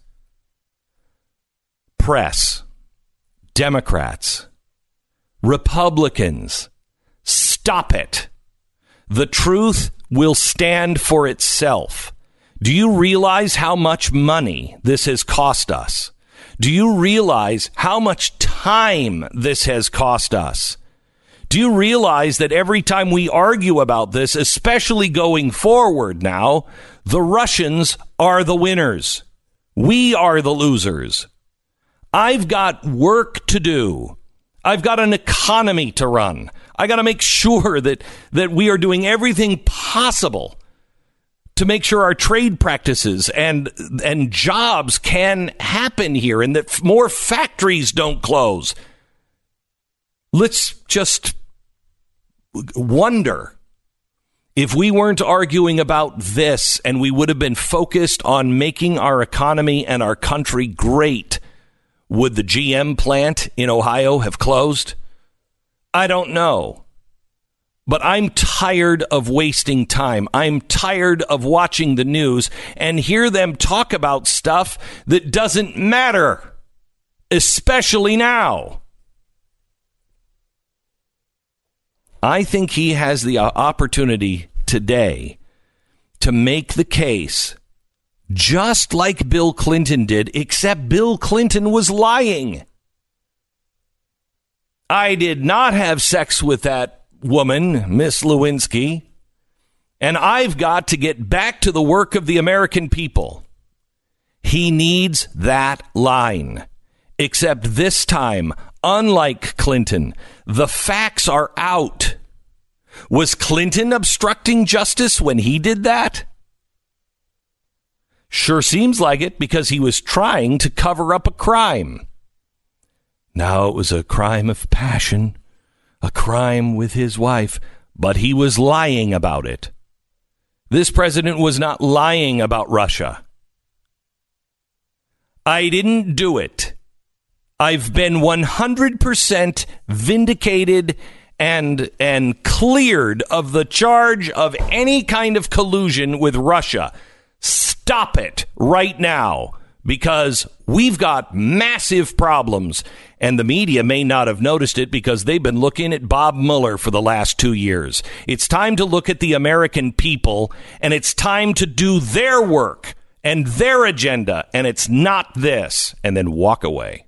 Press, Democrats, Republicans, stop it. The truth will stand for itself. Do you realize how much money this has cost us? Do you realize how much time this has cost us? Do you realize that every time we argue about this, especially going forward now, the Russians are the winners. We are the losers. I've got work to do. I've got an economy to run. I got to make sure that we are doing everything possible to make sure our trade practices and jobs can happen here and that more factories don't close. Let's just wonder if we weren't arguing about this and we would have been focused on making our economy and our country great. Would the GM plant in Ohio have closed? I don't know. But I'm tired of wasting time. I'm tired of watching the news and hear them talk about stuff that doesn't matter, especially now. I think he has the opportunity today to make the case just like Bill Clinton did, except Bill Clinton was lying. I did not have sex with that woman, Miss Lewinsky, and I've got to get back to the work of the American people. He needs that line. Except this time, unlike Clinton, the facts are out. Was Clinton obstructing justice when he did that? Sure seems like it, because he was trying to cover up a crime. Now it was a crime of passion, a crime with his wife, but he was lying about it. This president was not lying about Russia. I didn't do it. I've been 100% vindicated and cleared of the charge of any kind of collusion with Russia. Stop it right now, because we've got massive problems, and the media may not have noticed it because they've been looking at Bob Mueller for the last 2 years. It's time to look at the American people, and it's time to do their work and their agenda, and it's not this, and then walk away.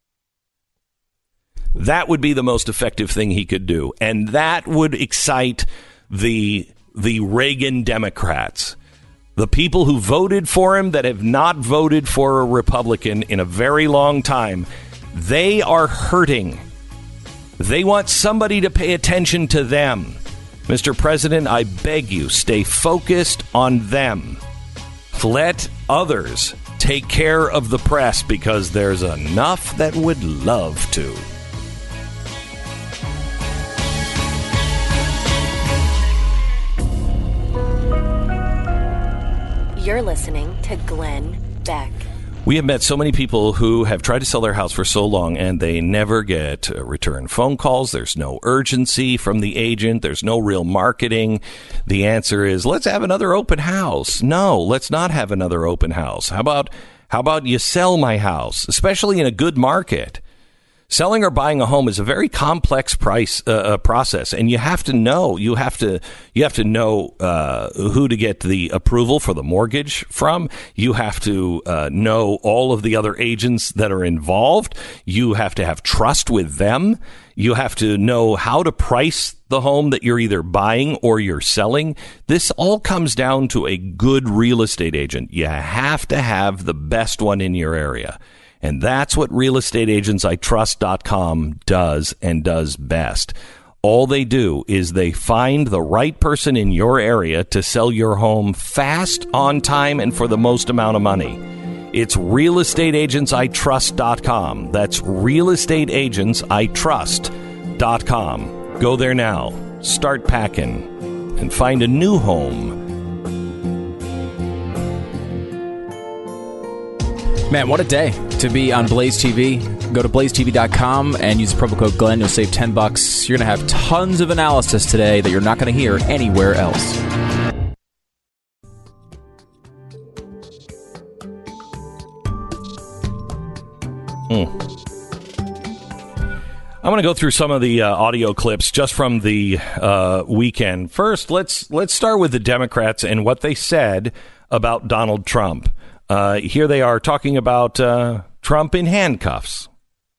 That would be the most effective thing he could do, and that would excite the Reagan Democrats. The people who voted for him that have not voted for a Republican in a very long time, they are hurting. They want somebody to pay attention to them. Mr. President, I beg you, stay focused on them. Let others take care of the press, because there's enough that would love to. You're listening to Glenn Beck. We have met so many people who have tried to sell their house for so long, and they never get return phone calls. There's no urgency from the agent. There's no real marketing. The answer is, let's have another open house. No, let's not have another open house. How about you sell my house, especially in a good market? Selling or buying a home is a very complex process, and you have to know who to get the approval for the mortgage from. You have to know all of the other agents that are involved. You have to have trust with them. You have to know how to price the home that you're either buying or you're selling. This all comes down to a good real estate agent. You have to have the best one in your area. And that's what realestateagentsitrust.com does and does best. All they do is they find the right person in your area to sell your home fast, on time, and for the most amount of money. It's realestateagentsitrust.com. That's realestateagentsitrust.com. Go there now. Start packing and find a new home. Man, what a day to be on Blaze TV. Go to blazetv.com and use the promo code Glenn. You'll save $10. You're going to have tons of analysis today that you're not going to hear anywhere else. I'm going to go through some of the audio clips just from the weekend. First, let's start with the Democrats and what they said about Donald Trump. Here they are talking about Trump in handcuffs.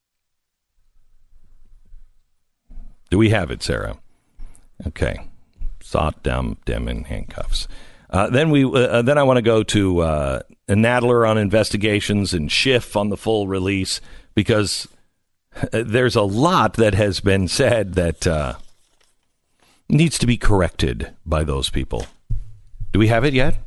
Do we have it, Sarah? Okay. Sought them in handcuffs. Then I want to go to Nadler on investigations and Schiff on the full release, because there's a lot that has been said that needs to be corrected by those people. Do we have it yet?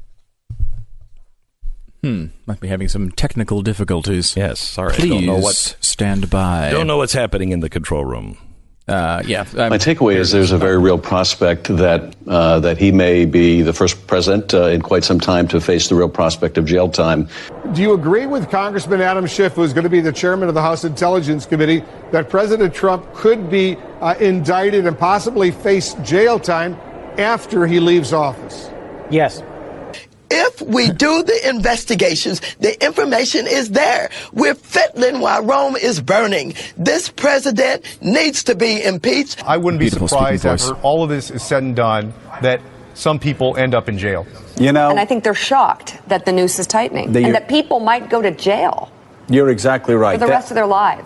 Might be having some technical difficulties. Yes, sorry. Please I don't know stand by. Don't know what's happening in the control room. My takeaway is there's a very real prospect that he may be the first president in quite some time to face the real prospect of jail time. Do you agree with Congressman Adam Schiff, who's going to be the chairman of the House Intelligence Committee, that President Trump could be indicted and possibly face jail time after he leaves office? Yes. If we do the investigations, the information is there. We're fiddling while Rome is burning. This president needs to be impeached. I wouldn't be surprised after all of this is said and done that some people end up in jail. You know, and I think they're shocked that the noose is tightening and that people might go to jail. You're exactly right. For the rest of their lives.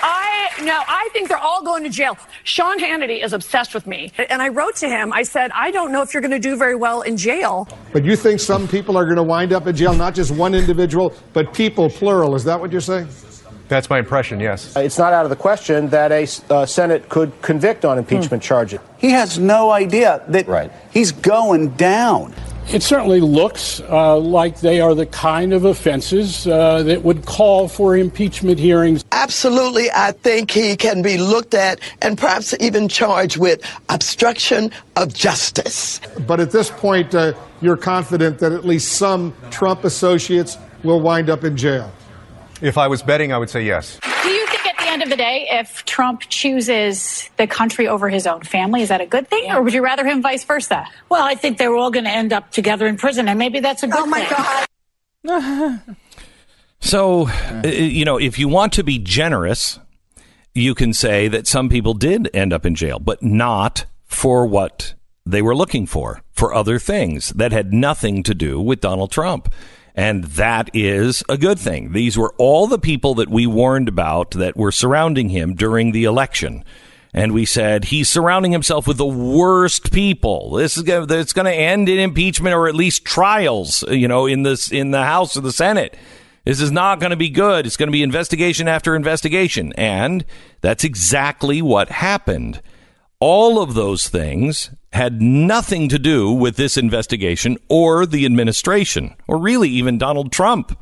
I think they're all going to jail. Sean Hannity is obsessed with me. And I wrote to him, I said, I don't know if you're going to do very well in jail. But you think some people are going to wind up in jail, not just one individual, but people, plural. Is that what you're saying? That's my impression, yes. It's not out of the question that a Senate could convict on impeachment charges. He has no idea that he's going down. It certainly looks like they are the kind of offenses that would call for impeachment hearings. Absolutely, I think he can be looked at and perhaps even charged with obstruction of justice. But at this point, you're confident that at least some Trump associates will wind up in jail? If I was betting, I would say yes. Do you think at the end of the day, if Trump chooses the country over his own family, is that a good thing? Or would you rather him vice versa? Well, I think they're all going to end up together in prison, and maybe that's a good thing. Oh, my God. So, if you want to be generous, you can say that some people did end up in jail, but not for what they were looking for other things that had nothing to do with Donald Trump. And that is a good thing. These were all the people that we warned about that were surrounding him during the election. And we said he's surrounding himself with the worst people. It's going to end in impeachment or at least trials, in the House or the Senate. This is not going to be good. It's going to be investigation after investigation. And that's exactly what happened. All of those things had nothing to do with this investigation or the administration, or really even Donald Trump.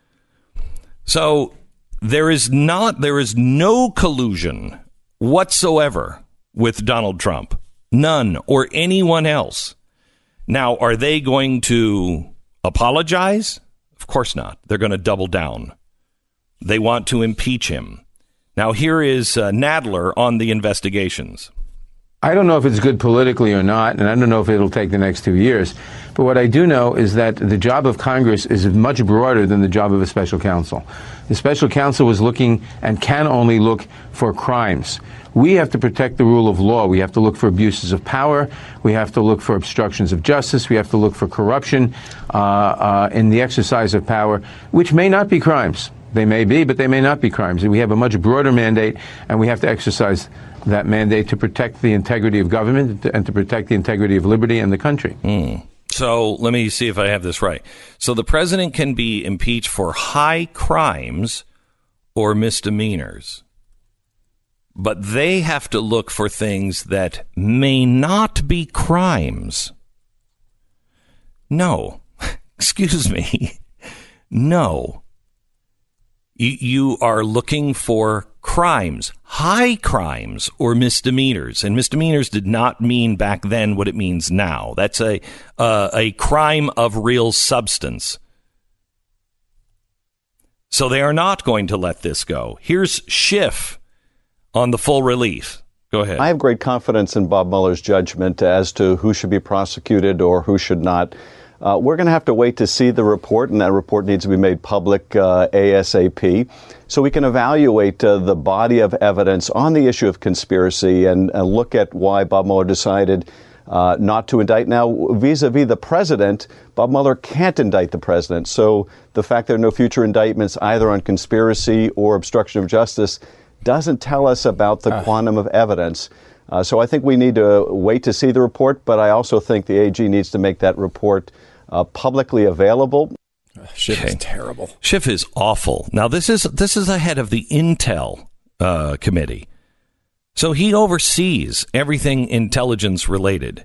So there is no collusion whatsoever with Donald Trump. None, or anyone else. Now, are they going to apologize? Of course not. They're going to double down. They want to impeach him. Now, here is Nadler on the investigations. I don't know if it's good politically or not, and I don't know if it'll take the next 2 years. But what I do know is that the job of Congress is much broader than the job of a special counsel. The special counsel was looking and can only look for crimes. We have to protect the rule of law. We have to look for abuses of power. We have to look for obstructions of justice. We have to look for corruption in the exercise of power, which may not be crimes. They may be, but they may not be crimes. We have a much broader mandate, and we have to exercise that mandate to protect the integrity of government and to protect the integrity of liberty and the country. So let me see if I have this right. So the president can be impeached for high crimes or misdemeanors, but they have to look for things that may not be crimes. No. Excuse me. No. You are looking for crimes, high crimes or misdemeanors. And misdemeanors did not mean back then what it means now. That's a crime of real substance. So they are not going to let this go. Here's Schiff on the full relief. Go ahead. I have great confidence in Bob Mueller's judgment as to who should be prosecuted or who should not. We're going to have to wait to see the report, and that report needs to be made public ASAP, so we can evaluate the body of evidence on the issue of conspiracy and look at why Bob Mueller decided not to indict. Now, vis-a-vis the president, Bob Mueller can't indict the president. So the fact there are no future indictments either on conspiracy or obstruction of justice doesn't tell us about the quantum of evidence. So I think we need to wait to see the report, but I also think the AG needs to make that report publicly available. Schiff is terrible. Schiff is awful. Now, this is the head of the Intel committee. So he oversees everything intelligence related.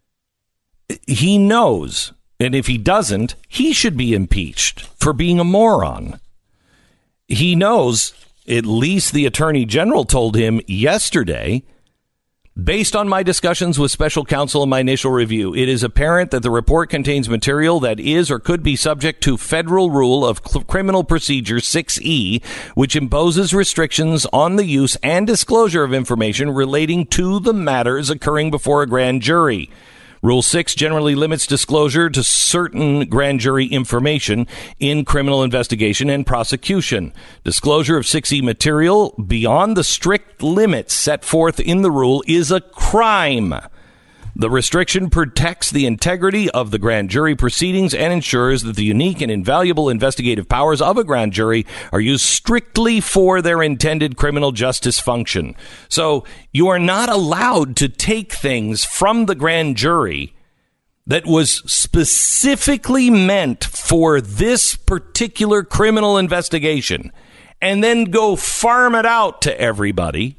He knows, and if he doesn't, he should be impeached for being a moron. He knows, at least the Attorney General told him yesterday, based on my discussions with special counsel in my initial review, it is apparent that the report contains material that is or could be subject to Federal Rule of Criminal Procedure 6E, which imposes restrictions on the use and disclosure of information relating to the matters occurring before a grand jury. Rule 6 generally limits disclosure to certain grand jury information in criminal investigation and prosecution. Disclosure of 6E material beyond the strict limits set forth in the rule is a crime. The restriction protects the integrity of the grand jury proceedings and ensures that the unique and invaluable investigative powers of a grand jury are used strictly for their intended criminal justice function. So you are not allowed to take things from the grand jury that was specifically meant for this particular criminal investigation and then go farm it out to everybody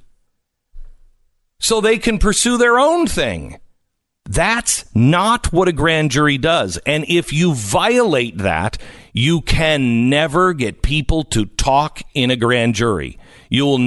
so they can pursue their own thing. That's not what a grand jury does. And if you violate that, you can never get people to talk in a grand jury. You will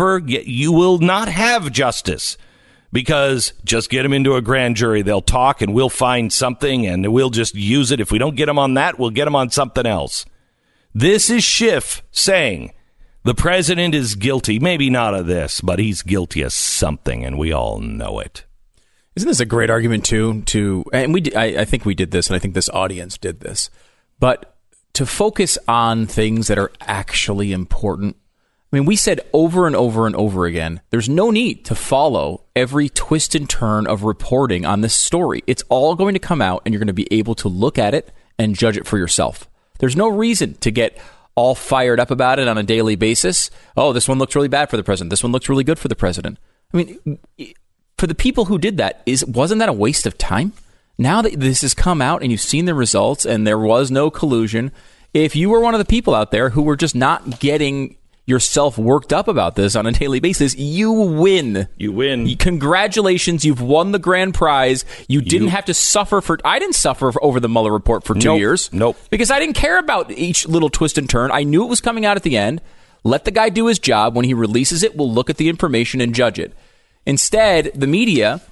not have justice, because just get them into a grand jury. They'll talk and we'll find something and we'll just use it. If we don't get them on that, we'll get them on something else. This is Schiff saying the president is guilty. Maybe not of this, but he's guilty of something, and we all know it. Isn't this a great argument, too, and I think we did this, and I think this audience did this, but to focus on things that are actually important. I mean, we said over and over and over again, there's no need to follow every twist and turn of reporting on this story. It's all going to come out, and you're going to be able to look at it and judge it for yourself. There's no reason to get all fired up about it on a daily basis. Oh, this one looks really bad for the president. This one looks really good for the president. I mean, for the people who did that, wasn't that a waste of time? Now that this has come out and you've seen the results and there was no collusion, if you were one of the people out there who were just not getting yourself worked up about this on a daily basis, you win. You win. Congratulations, you've won the grand prize. You didn't have to suffer I didn't suffer over the Mueller report for 2 years. Nope. Because I didn't care about each little twist and turn. I knew it was coming out at the end. Let the guy do his job. When he releases it, we'll look at the information and judge it. Instead, the media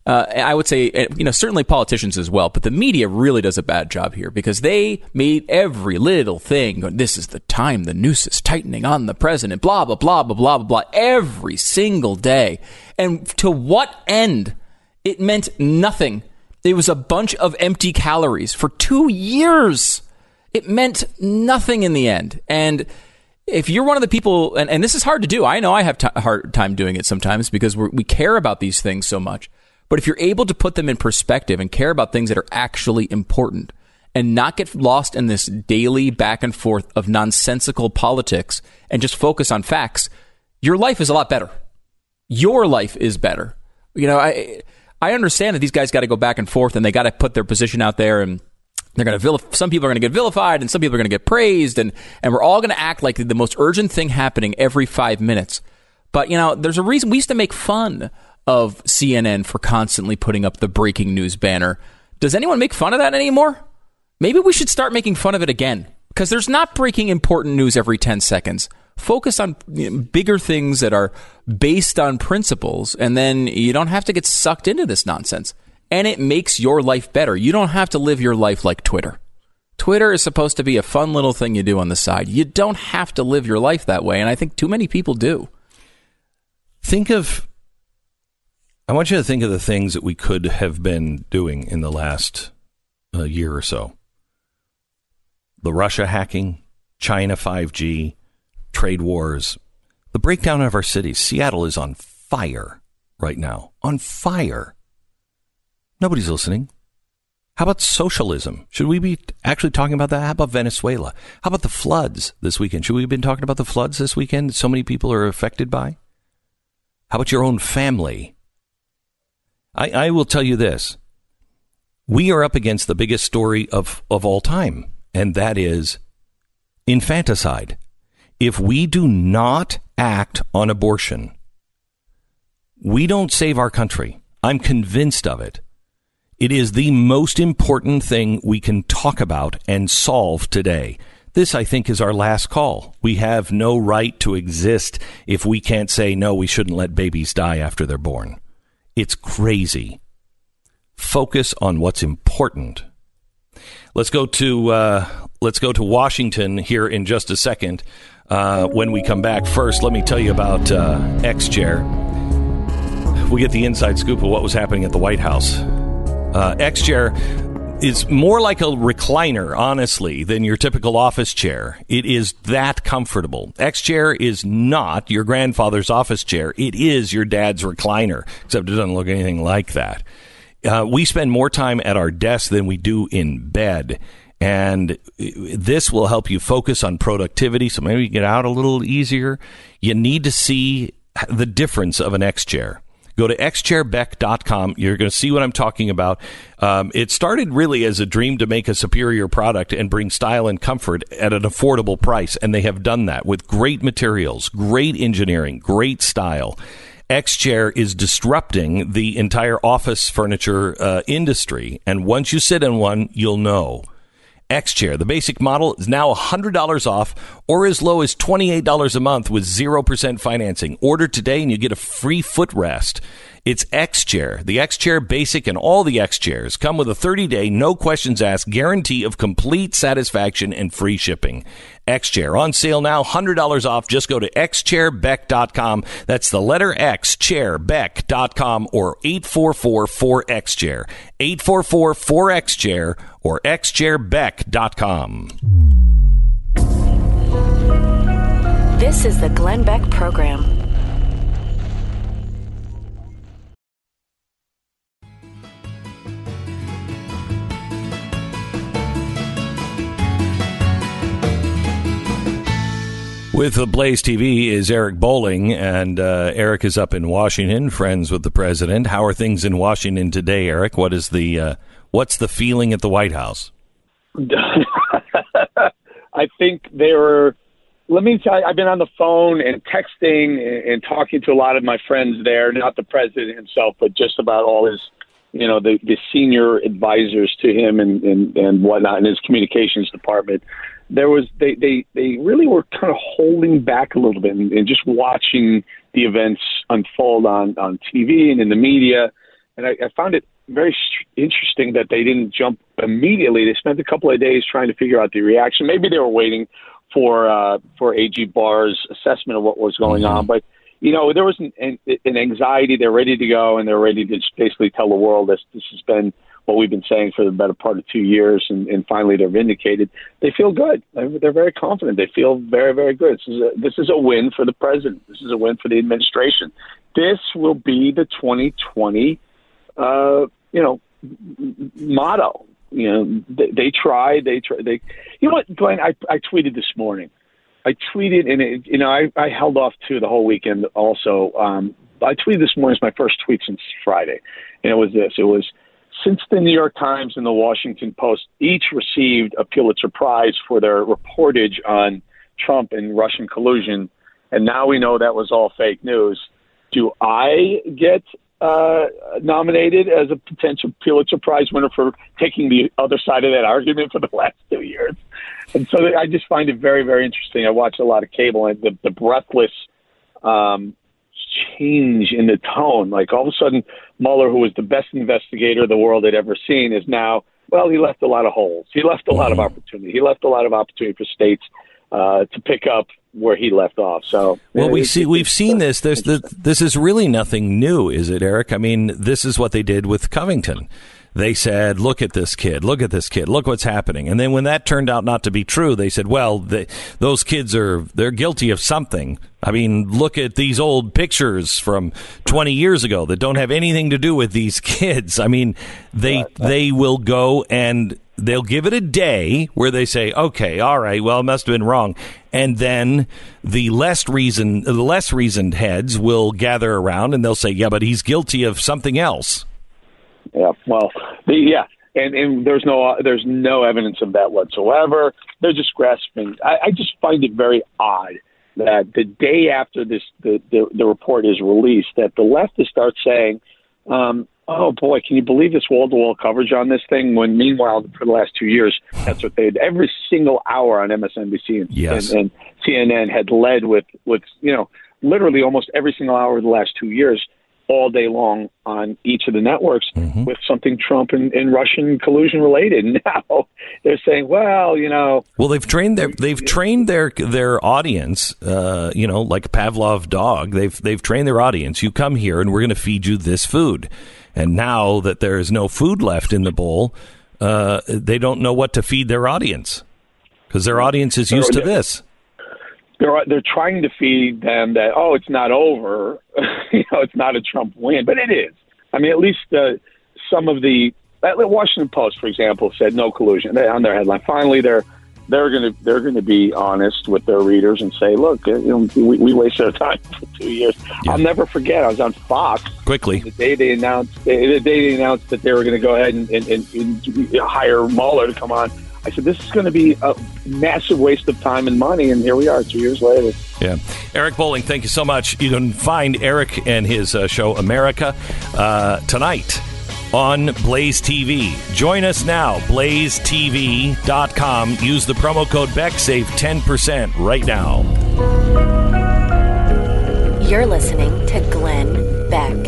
I would say, certainly politicians as well, but the media really does a bad job here because they made every little thing go, this is the time the noose is tightening on the president, blah, blah, blah, blah, blah, blah, blah, every single day. And to what end? It meant nothing. It was a bunch of empty calories for 2 years. It meant nothing in the end. And if you're one of the people, and this is hard to do, I know I have a hard time doing it sometimes because we care about these things so much. But if you're able to put them in perspective and care about things that are actually important and not get lost in this daily back and forth of nonsensical politics and just focus on facts, your life is a lot better. Your life is better. I understand that these guys got to go back and forth and they got to put their position out there, and they're going to some people are going to get vilified and some people are going to get praised, and we're all going to act like the most urgent thing happening every 5 minutes. But, there's a reason we used to make fun of CNN for constantly putting up the breaking news banner. Does anyone make fun of that anymore? Maybe we should start making fun of it again, because there's not breaking important news every 10 seconds. Focus on bigger things that are based on principles, and then you don't have to get sucked into this nonsense. And it makes your life better. You don't have to live your life like Twitter. Twitter is supposed to be a fun little thing you do on the side. You don't have to live your life that way, and I think too many people do. I want you to think of the things that we could have been doing in the last year or so. The Russia hacking, China 5G, trade wars, the breakdown of our cities. Seattle is on fire right now. On fire. Nobody's listening. How about socialism? Should we be actually talking about that? How about Venezuela? How about the floods this weekend? Should we have been talking about the floods this weekend that so many people are affected by? How about your own family? I will tell you this. We are up against the biggest story of all time, and that is infanticide. If we do not act on abortion, we don't save our country. I'm convinced of it. It is the most important thing we can talk about and solve today. This, I think, is our last call. We have no right to exist if we can't say, no, we shouldn't let babies die after they're born. It's crazy. Focus on what's important. Let's go to Washington here in just a second. When we come back, first, let me tell you about X-Chair. We get the inside scoop of what was happening at the White House. X-Chair is more like a recliner, honestly, than your typical office chair. It is that comfortable. X-Chair is not your grandfather's office chair. It is your dad's recliner, except it doesn't look anything like that. We spend more time at our desk than we do in bed, and this will help you focus on productivity, so maybe you get out a little easier. You need to see the difference of an X-Chair. Go to xchairbeck.com. You're going to see what I'm talking about. It started really as a dream to make a superior product and bring style and comfort at an affordable price, and they have done that with great materials, great engineering, great style. X-Chair is disrupting the entire office furniture industry, and once you sit in one, you'll know. X-Chair, the basic model, is now $100 off or as low as $28 a month with 0% financing. Order today and you get a free footrest. It's X-Chair. The X-Chair Basic and all the X-Chairs come with a 30-day, no questions asked guarantee of complete satisfaction and free shipping. X-Chair on sale now, $100 off. Just go to xchairbeck.com. That's the letter X, chairbeck.com, or 844-4X-Chair. 844-4X-Chair or xchairbeck.com. This is the Glenn Beck Program. With the Blaze TV is Eric Bolling, and Eric is up in Washington, friends with the president. How are things in Washington today, Eric? What's the feeling at the White House? I think let me tell you, I've been on the phone and texting and talking to a lot of my friends there, not the president himself, but just about all his, the senior advisors to him and whatnot in his communications department. They really were kind of holding back a little bit and just watching the events unfold on TV and in the media. And I found it very interesting that they didn't jump immediately. They spent a couple of days trying to figure out the reaction. Maybe they were waiting for AG Barr's assessment of what was going on. But, there was an anxiety. They're ready to go, and they're ready to just basically tell the world this has been what we've been saying for the better part of 2 years, and finally they're vindicated. They feel good. They're very confident. They feel very, very good. This is a win for the president. This is a win for the administration. This will be the 2020 motto. They try. You know what, Glenn? I tweeted this morning. I tweeted, and I held off to the whole weekend also. I tweeted this morning. It's my first tweet since Friday, and it was this. It was, since the New York Times and the Washington Post each received a Pulitzer Prize for their reportage on Trump and Russian collusion, and now we know that was all fake news, do I get nominated as a potential Pulitzer Prize winner for taking the other side of that argument for the last 2 years? And so I just find it very, very interesting. I watch a lot of cable, and the breathless change in the tone. Like, all of a sudden, Mueller, who was the best investigator the world had ever seen, is now, well, he left a lot of holes. He left a lot of opportunity. He left a lot of opportunity for states to pick up where he left off. So, well, we've seen this. This is really nothing new, is it, Eric? I mean, this is what they did with Covington. They said, look at this kid, look what's happening. And then when that turned out not to be true, they said, well, those kids they're guilty of something. I mean, look at these old pictures from 20 years ago that don't have anything to do with these kids. I mean, they will go and they'll give it a day where they say, okay, all right, well, it must have been wrong. And then the less reasoned heads will gather around and they'll say, yeah, but he's guilty of something else. Yeah, well, and there's no evidence of that whatsoever. They're just grasping. I just find it very odd that the day after the report is released, that the leftists start saying, oh boy, can you believe this wall-to-wall coverage on this thing? When meanwhile, for the last 2 years, that's what they did. Every single hour on MSNBC and CNN had led with literally almost every single hour of the last 2 years, all day long on each of the networks with something Trump and Russian collusion related. Now they're saying, well, well, they've trained their audience, like a Pavlov dog. They've trained their audience. You come here and we're going to feed you this food. And now that there is no food left in the bowl, they don't know what to feed their audience because their audience is used to this. They're trying to feed them that, it's not over, it's not a Trump win, but it is. I mean, at least some of the Washington Post, for example, said no collusion on their headline. Finally, they're going to be honest with their readers and say, look, we wasted our time for 2 years. Yeah. I'll never forget. I was on Fox quickly the day they announced that they were going to go ahead and hire Mueller to come on. I said, this is going to be a massive waste of time and money, and here we are 2 years later. Yeah. Eric Bolling, thank you so much. You can find Eric and his show, America, tonight on Blaze TV. Join us now, blazetv.com. Use the promo code Beck, save 10% right now. You're listening to Glenn Beck.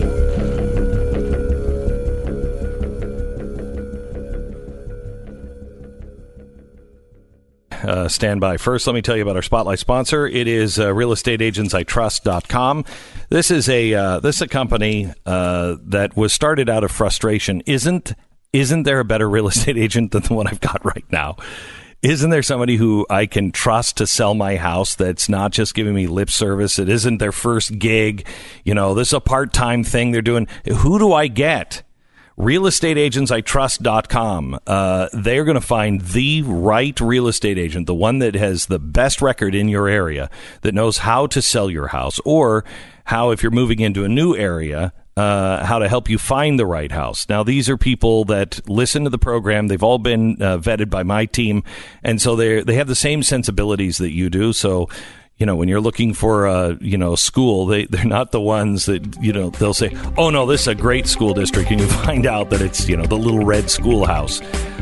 Stand by. First, let me tell you about our spotlight sponsor. It is realestateagentsitrust.com. This is a company that was started out of frustration. Isn't there a better real estate agent than the one I've got right now? Isn't there somebody who I can trust to sell my house that's not just giving me lip service? It isn't their first gig. This is a part-time thing they're doing. Who do I get? realestateagentsitrust.com. They're going to find the right real estate agent, the one that has the best record in your area, that knows how to sell your house, or how, if you're moving into a new area, how to help you find the right house. Now, these are people that listen to the program. They've all been vetted by my team, and so they have the same sensibilities that you do. So when you're looking for a, school, they're not the ones that, they'll say, oh, no, this is a great school district. And you find out that it's, the little red schoolhouse.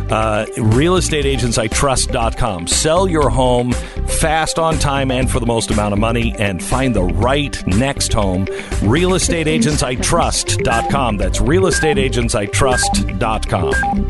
RealestateAgentsITrust.com. Sell your home fast, on time, and for the most amount of money, and find the right next home. RealestateAgentsITrust.com. That's RealestateAgentsITrust.com.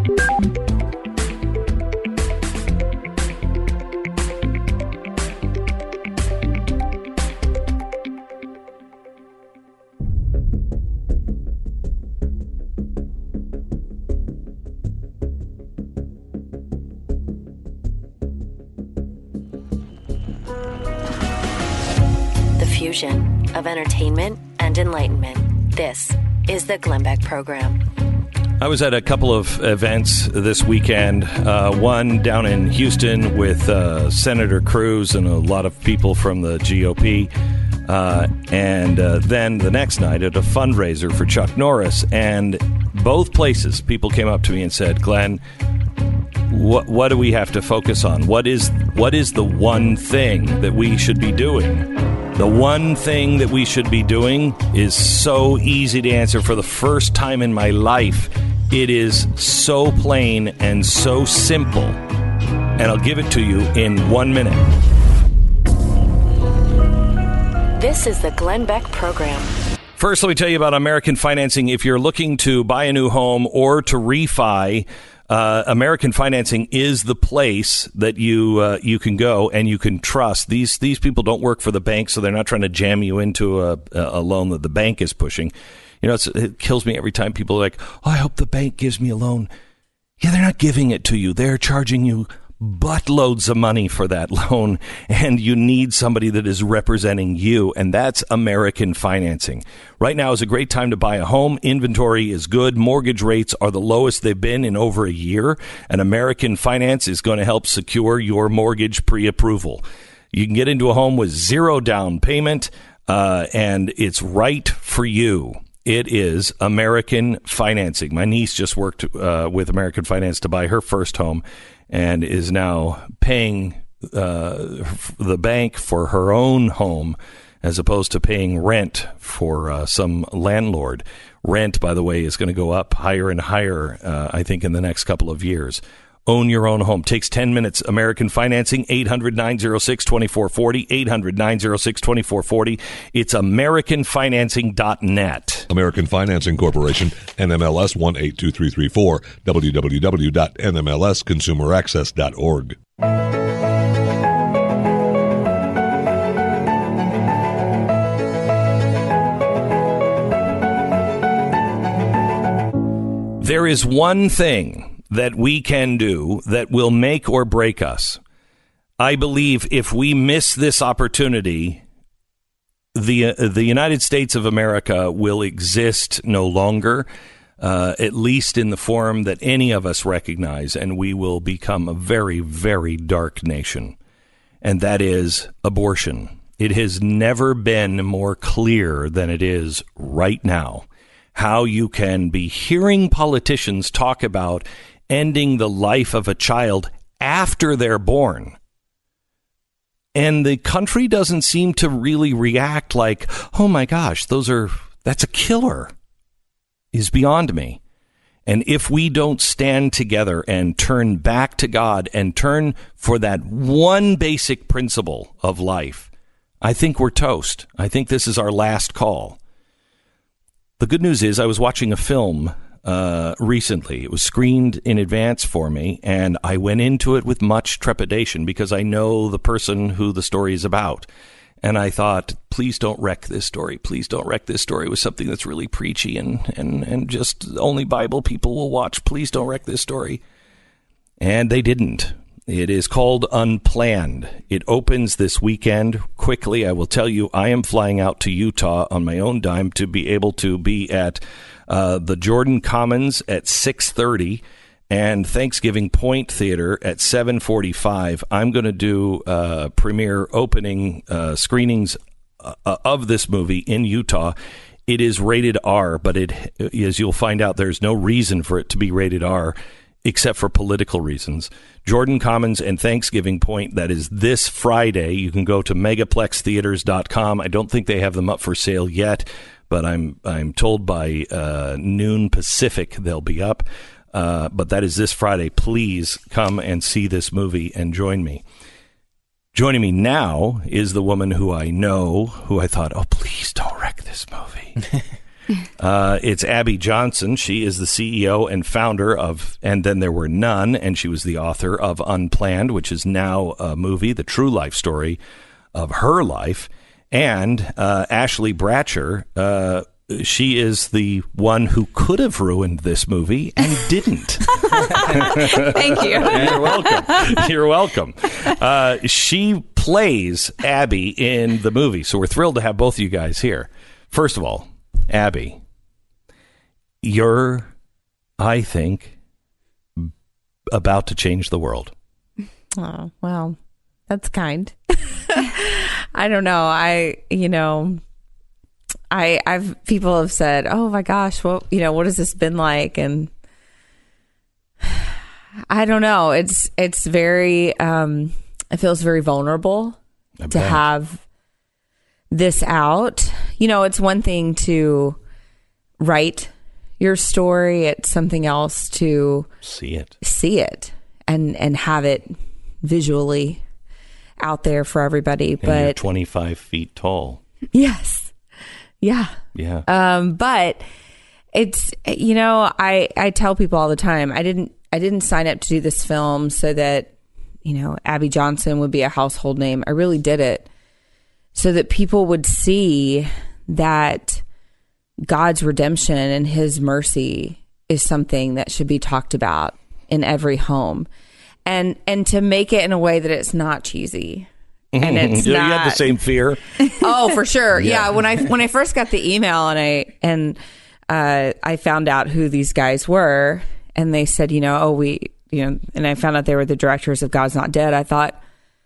Fusion of entertainment and enlightenment. This is the Glenn Beck Program. I was at a couple of events this weekend, one down in Houston with Senator Cruz and a lot of people from the GOP, and then the next night at a fundraiser for Chuck Norris. And both places, people came up to me and said, Glenn, what do we have to focus on? What is the one thing that we should be doing? The one thing that we should be doing is so easy to answer. For the first time in my life, it is so plain and so simple. And I'll give it to you in 1 minute. This is the Glenn Beck Program. First, let me tell you about American Financing. If you're looking to buy a new home or to refi, American Financing is the place that you can go and you can trust. These people don't work for the bank, so they're not trying to jam you into a loan that the bank is pushing. It kills me every time people are like, oh, I hope the bank gives me a loan. Yeah, they're not giving it to you. They're charging you buttloads of money for that loan, and you need somebody that is representing you, and that's American Financing. Right now is a great time to buy a home. Inventory is good. Mortgage rates are the lowest they've been in over a year, and American Finance is going to help secure your mortgage pre-approval. You can get into a home with zero down payment, and it's right for you. It is American Financing. My niece just worked with American Finance to buy her first home, and is now paying the bank for her own home as opposed to paying rent for some landlord. Rent, by the way, is going to go up higher and higher, I think, in the next couple of years. Own your own home. Takes 10 minutes. American Financing, 800-906-2440, 800-906-2440. It's AmericanFinancing.net. American Financing Corporation, NMLS 182334, www.nmlsconsumeraccess.org. There is one thing that we can do that will make or break us. I believe if we miss this opportunity, the United States of America will exist no longer, at least in the form that any of us recognize, and we will become a very, very dark nation. And that is abortion. It has never been more clear than it is right now. How you can be hearing politicians talk about ending the life of a child after they're born. And the country doesn't seem to really react like, oh my gosh, that's a killer, is beyond me. And if we don't stand together and turn back to God and turn for that one basic principle of life, I think we're toast. I think this is our last call. The good news is I was watching a film recently. It was screened in advance for me, and I went into it with much trepidation because I know the person who the story is about. And I thought, please don't wreck this story. Please don't wreck this story with something that's really preachy and just only Bible people will watch. Please don't wreck this story. And they didn't. It is called Unplanned. It opens this weekend. Quickly, I will tell you, I am flying out to Utah on my own dime to be able to be at the Jordan Commons at 6:30 and Thanksgiving Point Theater at 7:45. I'm going to do premiere opening screenings of this movie in Utah. It is rated R, but as you'll find out, there's no reason for it to be rated R. except for political reasons. Jordan Commons and Thanksgiving Point, that is this Friday. You can go to megaplextheaters.com. I don't think they have them up for sale yet, but I'm told by noon Pacific they'll be up. But that is this Friday. Please come and see this movie and join me. Joining me now is the woman who I know, who I thought, oh, please don't wreck this movie. It's Abby Johnson. She is the CEO and founder of And Then There Were None, and she was the author of Unplanned, which is now a movie, the true life story of her life. And Ashley Bratcher, she is the one who could have ruined this movie and didn't. Thank you. You're welcome. You're welcome. She plays Abby in the movie, so we're thrilled to have both of you guys here. First of all, Abby, you're, I think, about to change the world. Oh, well, that's kind. I don't know. I've people have said, "Oh my gosh, what has this been like?" And I don't know. It's very it feels very vulnerable to have this out. It's one thing to write your story. It's something else to see it and have it visually out there for everybody. And but you're 25 feet tall. Yes. Yeah. Yeah. But it's, I tell people all the time, I didn't sign up to do this film so that, Abby Johnson would be a household name. I really did it so that people would see that God's redemption and his mercy is something that should be talked about in every home, and to make it in a way that it's not cheesy. And it's you not. had the same fear. Oh, for sure. Yeah. When I first got the email and I found out who these guys were, and they said, and I found out they were the directors of God's Not Dead. I thought,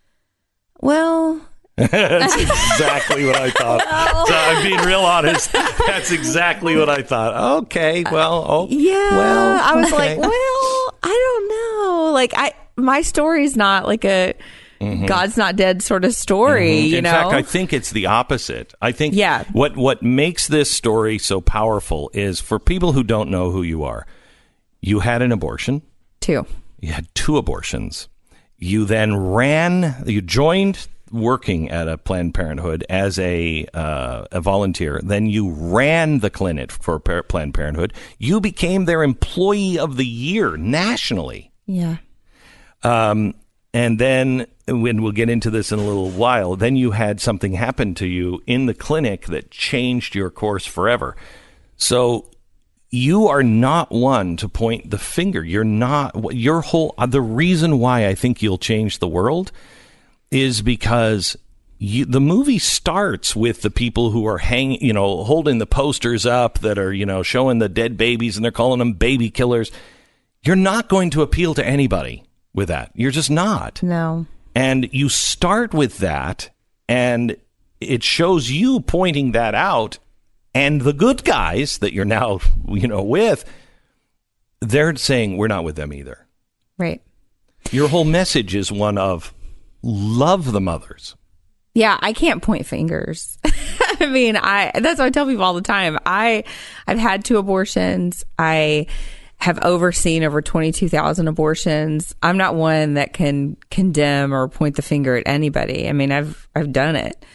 well, that's exactly what I thought. So I'm being real honest. That's exactly what I thought. Okay, well, I was like, well, I don't know. Like my story's not like a God's Not Dead sort of story, In fact, I think it's the opposite. I think what makes this story so powerful is, for people who don't know who you are, you had an abortion. 2. You had 2 abortions. You then you joined working at a Planned Parenthood as a volunteer. Then you ran the clinic for Planned Parenthood. You became their Employee of the Year nationally. Yeah. And then, when we'll get into this in a little while, then you had something happen to you in the clinic that changed your course forever. So you are not one to point the finger. You're not. The reason why I think you'll change the world is because the movie starts with the people who are holding the posters up that are, showing the dead babies, and they're calling them baby killers. You're not going to appeal to anybody with that. You're just not. No. And you start with that, and it shows you pointing that out, and the good guys that you're now, with, they're saying, we're not with them either. Right. Your whole message is one of love the mothers. Yeah, I can't point fingers. I mean, that's what I tell people all the time. I've had 2 abortions. I have overseen over 22,000 abortions. I'm not one that can condemn or point the finger at anybody. I mean, I've done it.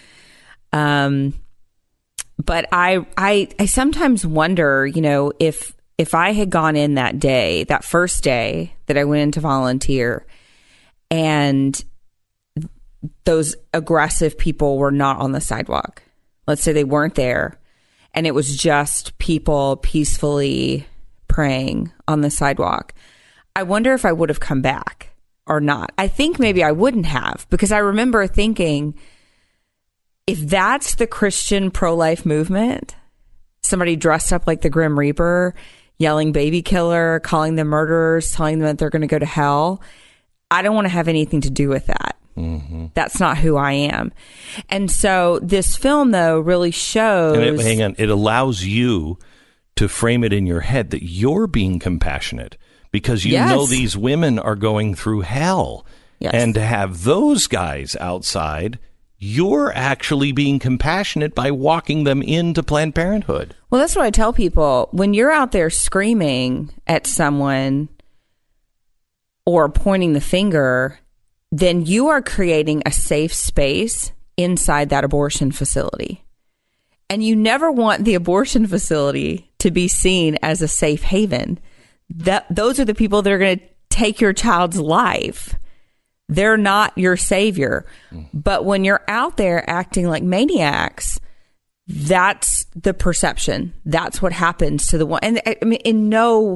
But I sometimes wonder, if I had gone in that first day that I went in to volunteer, and those aggressive people were not on the sidewalk. Let's say they weren't there, and it was just people peacefully praying on the sidewalk. I wonder if I would have come back or not. I think maybe I wouldn't have, because I remember thinking, if that's the Christian pro-life movement, somebody dressed up like the Grim Reaper, yelling baby killer, calling them murderers, telling them that they're going to go to hell, I don't want to have anything to do with that. Mm-hmm. That's not who I am. And so this film, though, really shows... And it allows you to frame it in your head that you're being compassionate because you know these women are going through hell. Yes. And to have those guys outside, you're actually being compassionate by walking them into Planned Parenthood. Well, that's what I tell people. When you're out there screaming at someone or pointing the finger, then you are creating a safe space inside that abortion facility. And you never want the abortion facility to be seen as a safe haven. Those are the people that are going to take your child's life. They're not your savior. But when you're out there acting like maniacs, that's the perception. That's what happens to the one. And I mean,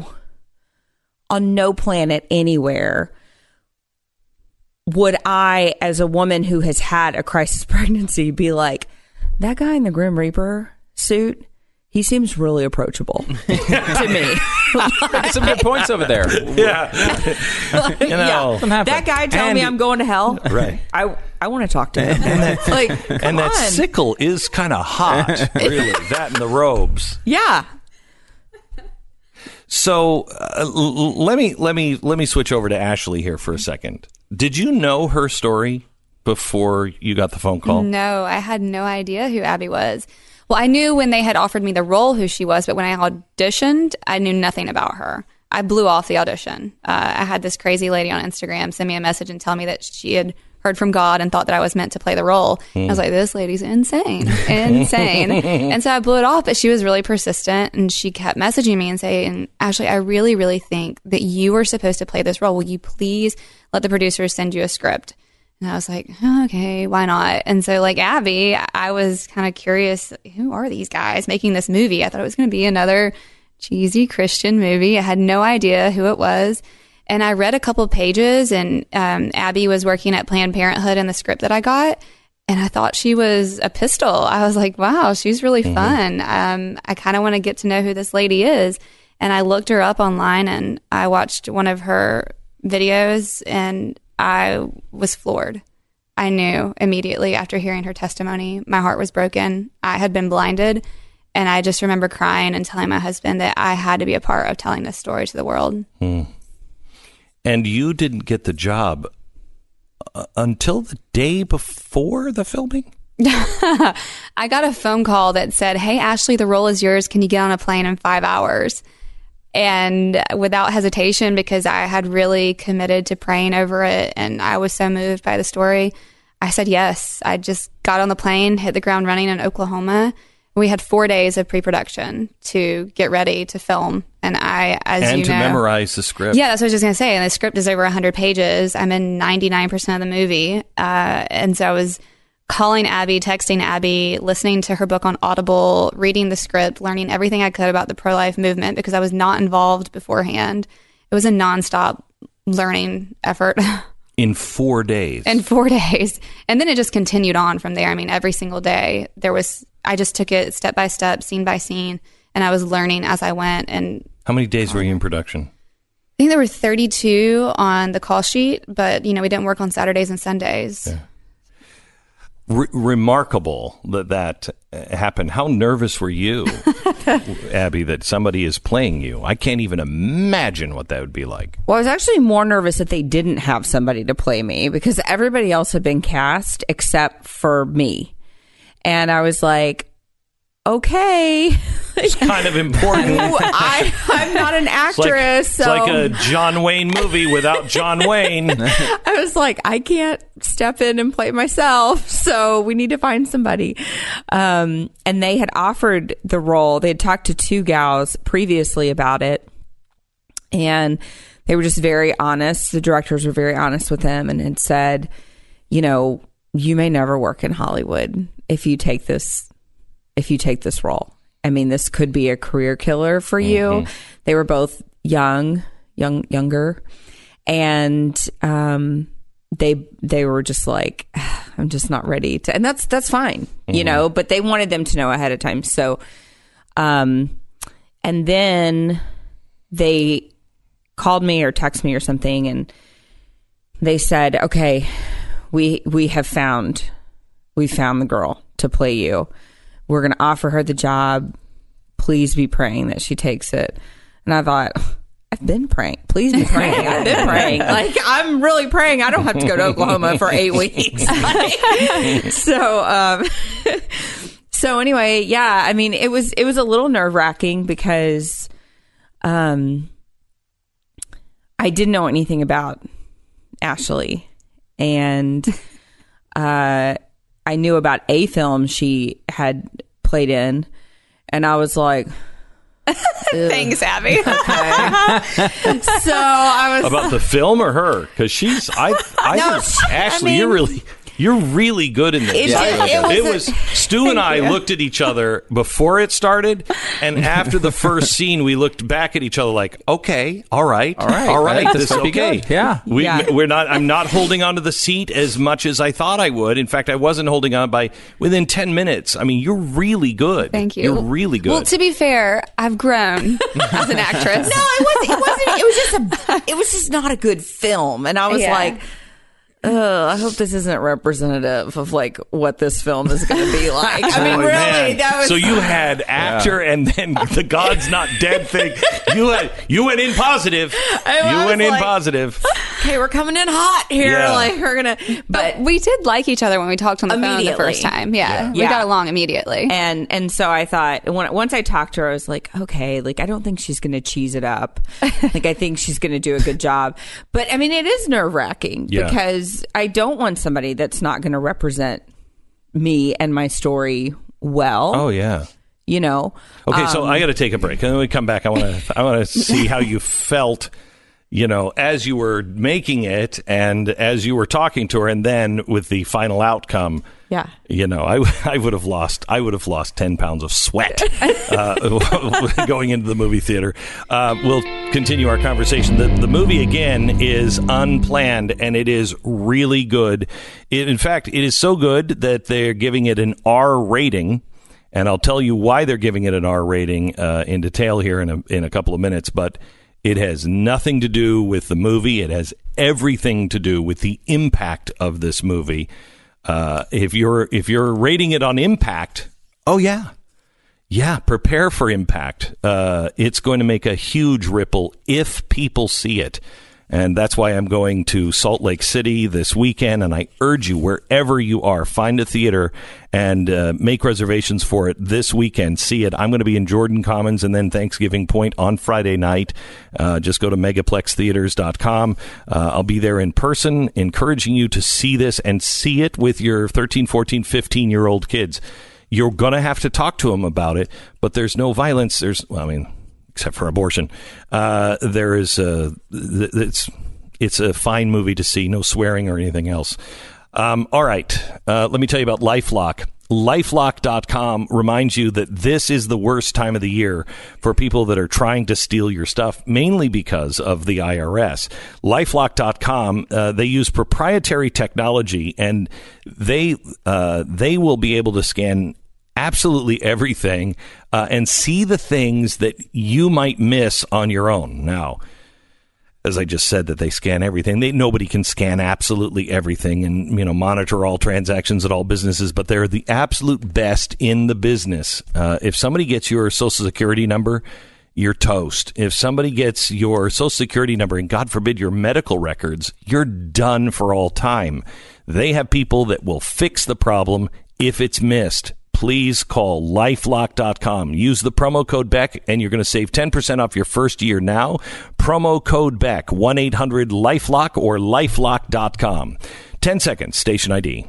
on no planet anywhere would I, as a woman who has had a crisis pregnancy, be like, that guy in the Grim Reaper suit, he seems really approachable to me. Some good points over there. Yeah. That guy telling me I'm going to hell. Right. I want to talk to him. That sickle is kind of hot, really. That and the robes. Yeah. So let me switch over to Ashley here for a second. Did you know her story before you got the phone call? No, I had no idea who Abby was. Well, I knew when they had offered me the role who she was, but when I auditioned, I knew nothing about her. I blew off the audition. I had this crazy lady on Instagram send me a message and tell me that she had heard from God and thought that I was meant to play the role. I was like, this lady's insane. And so I blew it off, but she was really persistent, and she kept messaging me and saying, Ashley, I really, really think that you were supposed to play this role. Will you please let the producers send you a script? And I was like, oh, okay, why not? And so like Abby, I was kind of curious, who are these guys making this movie? I thought it was going to be another cheesy Christian movie. I had no idea who it was. And I read a couple of pages, and Abby was working at Planned Parenthood in the script that I got. And I thought she was a pistol. I was like, wow, she's really fun. I kind of want to get to know who this lady is. And I looked her up online, and I watched one of her videos, and I was floored. I knew immediately after hearing her testimony, my heart was broken. I had been blinded. And I just remember crying and telling my husband that I had to be a part of telling this story to the world. And you didn't get the job until the day before the filming? I got a phone call that said, hey, Ashley, the role is yours. Can you get on a plane in 5 hours? And without hesitation, because I had really committed to praying over it and I was so moved by the story, I said yes. I just got on the plane, hit the ground running in Oklahoma. We had 4 days of pre-production to get ready to film. And to memorize the script. Yeah, that's what I was just going to say. And the script is over 100 pages. I'm in 99% of the movie. And so I was calling Abby, texting Abby, listening to her book on Audible, reading the script, learning everything I could about the pro-life movement because I was not involved beforehand. It was a nonstop learning effort. In 4 days? In 4 days. And then it just continued on from there. I mean, every single day I just took it step by step, scene by scene, and I was learning as I went. And how many days were you in production? I think there were 32 on the call sheet, but we didn't work on Saturdays and Sundays. Yeah. Remarkable that happened. How nervous were you, Abby, that somebody is playing you? I can't even imagine what that would be like. Well, I was actually more nervous that they didn't have somebody to play me because everybody else had been cast except for me. And I was like, okay. It's kind of important. I'm not an actress. It's like a John Wayne movie without John Wayne. I was like, I can't step in and play myself. So we need to find somebody. And they had offered the role. They had talked to 2 gals previously about it. And they were just very honest. The directors were very honest with them and had said, you may never work in Hollywood if you take this role. I mean, this could be a career killer for you. They were both younger, and they were just like, I'm just not ready to, and that's fine, but they wanted them to know ahead of time. So, and then they called me or texted me or something, and they said, okay, we found the girl to play you. We're going to offer her the job. Please be praying that she takes it. And I thought, I've been praying. Please be praying. I've been praying. Like, I'm really praying. I don't have to go to Oklahoma for 8 weeks. So anyway, yeah, I mean, it was a little nerve-wracking because I didn't know anything about Ashley, and I knew about a film she had played in, and I was like, thanks, Abby. Okay. So I was about the film or her, because she's I think Ashley, you're really good in this. It was Stu and I looked at each other before it started, and after the first scene, we looked back at each other like, okay, all right. This is okay. Good. Yeah. We're not. I'm not holding onto the seat as much as I thought I would. In fact, I wasn't holding on by within 10 minutes. I mean, you're really good. Thank you. You're really good. Well, to be fair, I've grown as an actress. No, it was just not a good film, and I was like, I hope this isn't representative of like what this film is going to be like. I mean, really, man. that was. So you had actor and then the God's Not Dead thing. You went in positive. You went in positive. Okay, we're coming in hot here. Yeah. Like we're gonna, but we did like each other when we talked on the phone the first time. Yeah, we got along immediately. And so I thought once I talked to her, I was like, okay, like I don't think she's going to cheese it up. Like I think she's going to do a good job. But I mean, it is nerve-wracking because I don't want somebody that's not going to represent me and my story well. Oh yeah. You know. Okay, so I got to take a break, and then we come back. I want to see how you felt, you know, as you were making it, and as you were talking to her, and then with the final outcome. Yeah. You know, I would have lost 10 pounds of sweat going into the movie theater. We'll continue our conversation. The movie, again, is Unplanned, and it is really good. In fact, it is so good that they're giving it an R rating, and I'll tell you why they're giving it an R rating in detail here in a couple of minutes, but it has nothing to do with the movie. It has everything to do with the impact of this movie. If you're rating it on impact, prepare for impact. It's going to make a huge ripple if people see it. And that's why I'm going to Salt Lake City this weekend. And I urge you, wherever you are, find a theater and make reservations for it this weekend. See it. I'm going to be in Jordan Commons and then Thanksgiving Point on Friday night. Just go to megaplextheaters.com. I'll be there in person, encouraging you to see this and see it with your 13, 14, 15-year-old kids. You're going to have to talk to them about it, but there's no violence. Except for abortion. It's a fine movie to see. No swearing or anything else. All right. Let me tell you about LifeLock. LifeLock.com reminds you that this is the worst time of the year for people that are trying to steal your stuff, mainly because of the IRS. LifeLock.com, they use proprietary technology, and they will be able to scan absolutely everything and see the things that you might miss on your own. Now, as I just said, that they scan everything. Nobody can scan absolutely everything and, you know, monitor all transactions at all businesses, but they're the absolute best in the business. If somebody gets your Social Security number, you're toast. If somebody gets your Social Security number and, God forbid, your medical records, you're done for all time. They have people that will fix the problem if it's missed. Please call LifeLock.com. Use the promo code Beck, and you're going to save 10% off your first year now. Promo code Beck, 1-800-LifeLock or LifeLock.com. 10 seconds, station ID.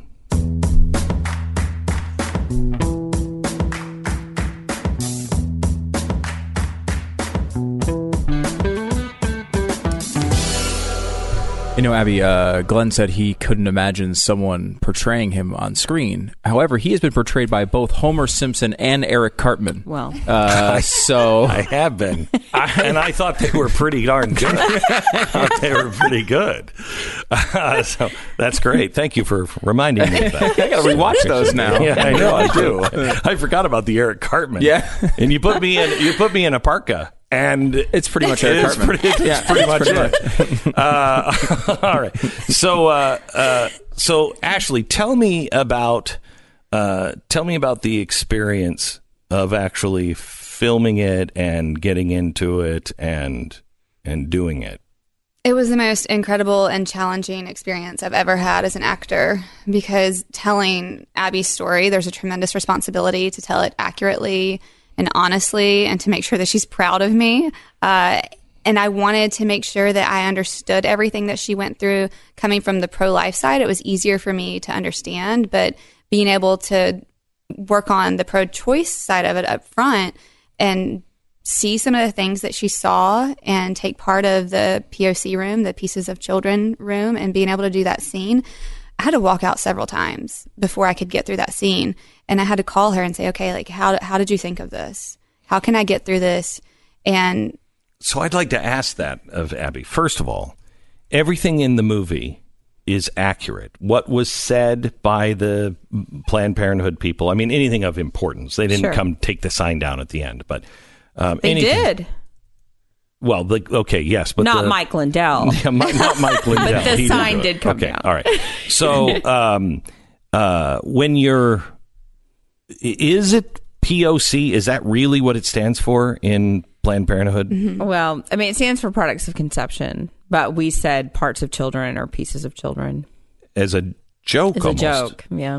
You know, Abby, Glenn said he couldn't imagine someone portraying him on screen. However, he has been portrayed by both Homer Simpson and Eric Cartman. Well, so I have been, and I thought they were pretty darn good. I thought they were pretty good. So that's great. Thank you for reminding me of that. I got to rewatch those now. Yeah, I know. I do. I forgot about the Eric Cartman. Yeah, and you put me in a parka. And it's pretty much Eric Cartman. It's pretty much it. All right. So Ashley, tell me about the experience of actually filming it and getting into it and and doing it? It was the most incredible and challenging experience I've ever had as an actor, because telling Abby's story, there's a tremendous responsibility to tell it accurately and honestly, and to make sure that she's proud of me. And I wanted to make sure that I understood everything that she went through. Coming from the pro-life side, it was easier for me to understand, but being able to work on the pro-choice side of it up front and see some of the things that she saw and take part of the POC room, the Pieces of Children room, and being able to do that scene, I had to walk out several times before I could get through that scene. And I had to call her and say, okay, like, how did you think of this? How can I get through this? And so I'd like to ask that of Abby. First of all, everything in the movie is accurate. What was said by the Planned Parenthood people, I mean, anything of importance. They didn't come take the sign down at the end, but they did. Well, okay, yes, but not Mike Lindell. Yeah, not Mike Lindell. But the sign did come down. All right. So when you're, is it POC? Is that really what it stands for in Planned Parenthood? Mm-hmm. Well, I mean, it stands for products of conception, but we said parts of children or pieces of children. As a joke, As almost. a joke, yeah.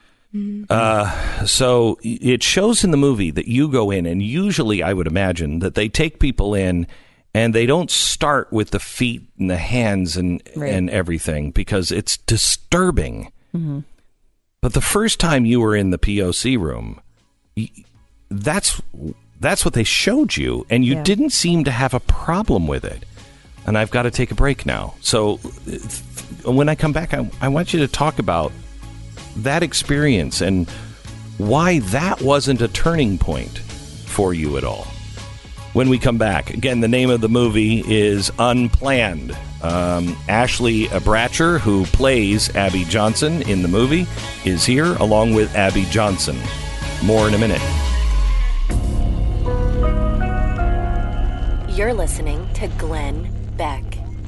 So it shows in the movie that you go in, and usually I would imagine that they take people in and they don't start with the feet and the hands and everything, because it's disturbing. Mm-hmm. But the first time you were in the POC room, that's what they showed you, and you didn't seem to have a problem with it. And I've got to take a break now. So when I come back, I want you to talk about that experience and why that wasn't a turning point for you at all. When we come back, again, the name of the movie is Unplanned. Ashley Bratcher, who plays Abby Johnson in the movie, is here along with Abby Johnson. More in a minute. You're listening to Glenn Beck.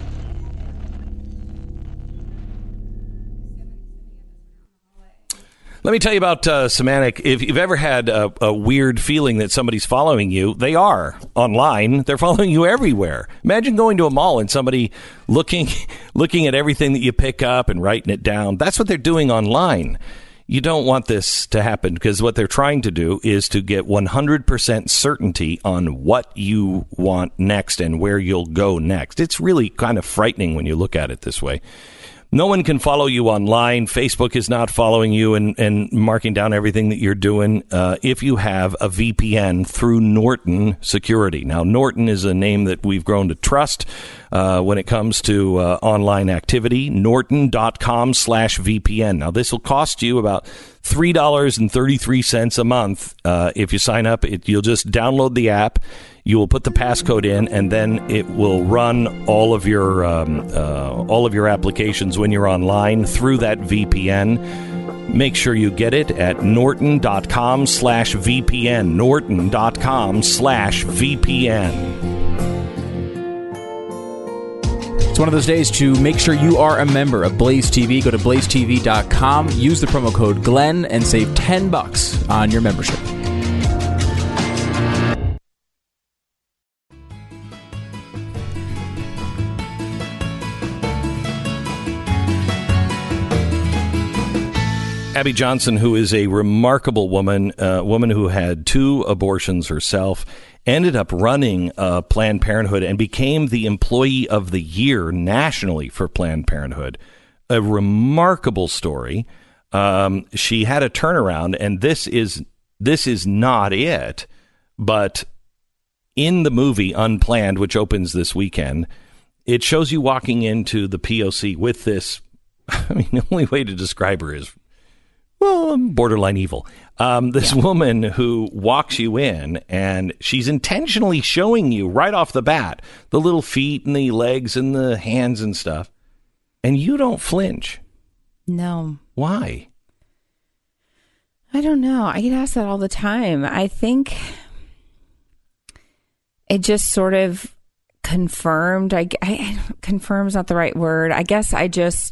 Let me tell you about Semantic. If you've ever had a weird feeling that somebody's following you, they are online. They're following you everywhere. Imagine going to a mall and somebody looking at everything that you pick up and writing it down. That's what they're doing online. You don't want this to happen, because what they're trying to do is to get 100% certainty on what you want next and where you'll go next. It's really kind of frightening when you look at it this way. No one can follow you online. Facebook is not following you and marking down everything that you're doing if you have a VPN through Norton Security. Now, Norton is a name that we've grown to trust when it comes to online activity. Norton.com/VPN. Now, this will cost you about $3.33 a month if you sign up. You'll just download the app. You will put the passcode in, and then it will run all of your applications when you're online through that VPN. Make sure you get it at norton.com/VPN. Norton.com/VPN. It's one of those days to make sure you are a member of Blaze TV. Go to blazetv.com, use the promo code Glenn, and save $10 on your membership. Abby Johnson, who is a remarkable woman who had 2 abortions herself, ended up running Planned Parenthood and became the Employee of the Year nationally for Planned Parenthood. A remarkable story. She had a turnaround, and this is not it. But in the movie Unplanned, which opens this weekend, it shows you walking into the POC with this. I mean, the only way to describe her is, well, borderline evil. This woman who walks you in, and she's intentionally showing you right off the bat the little feet and the legs and the hands and stuff, and you don't flinch. No. Why? I don't know. I get asked that all the time. I think it just sort of confirmed. Confirm's not the right word. I guess I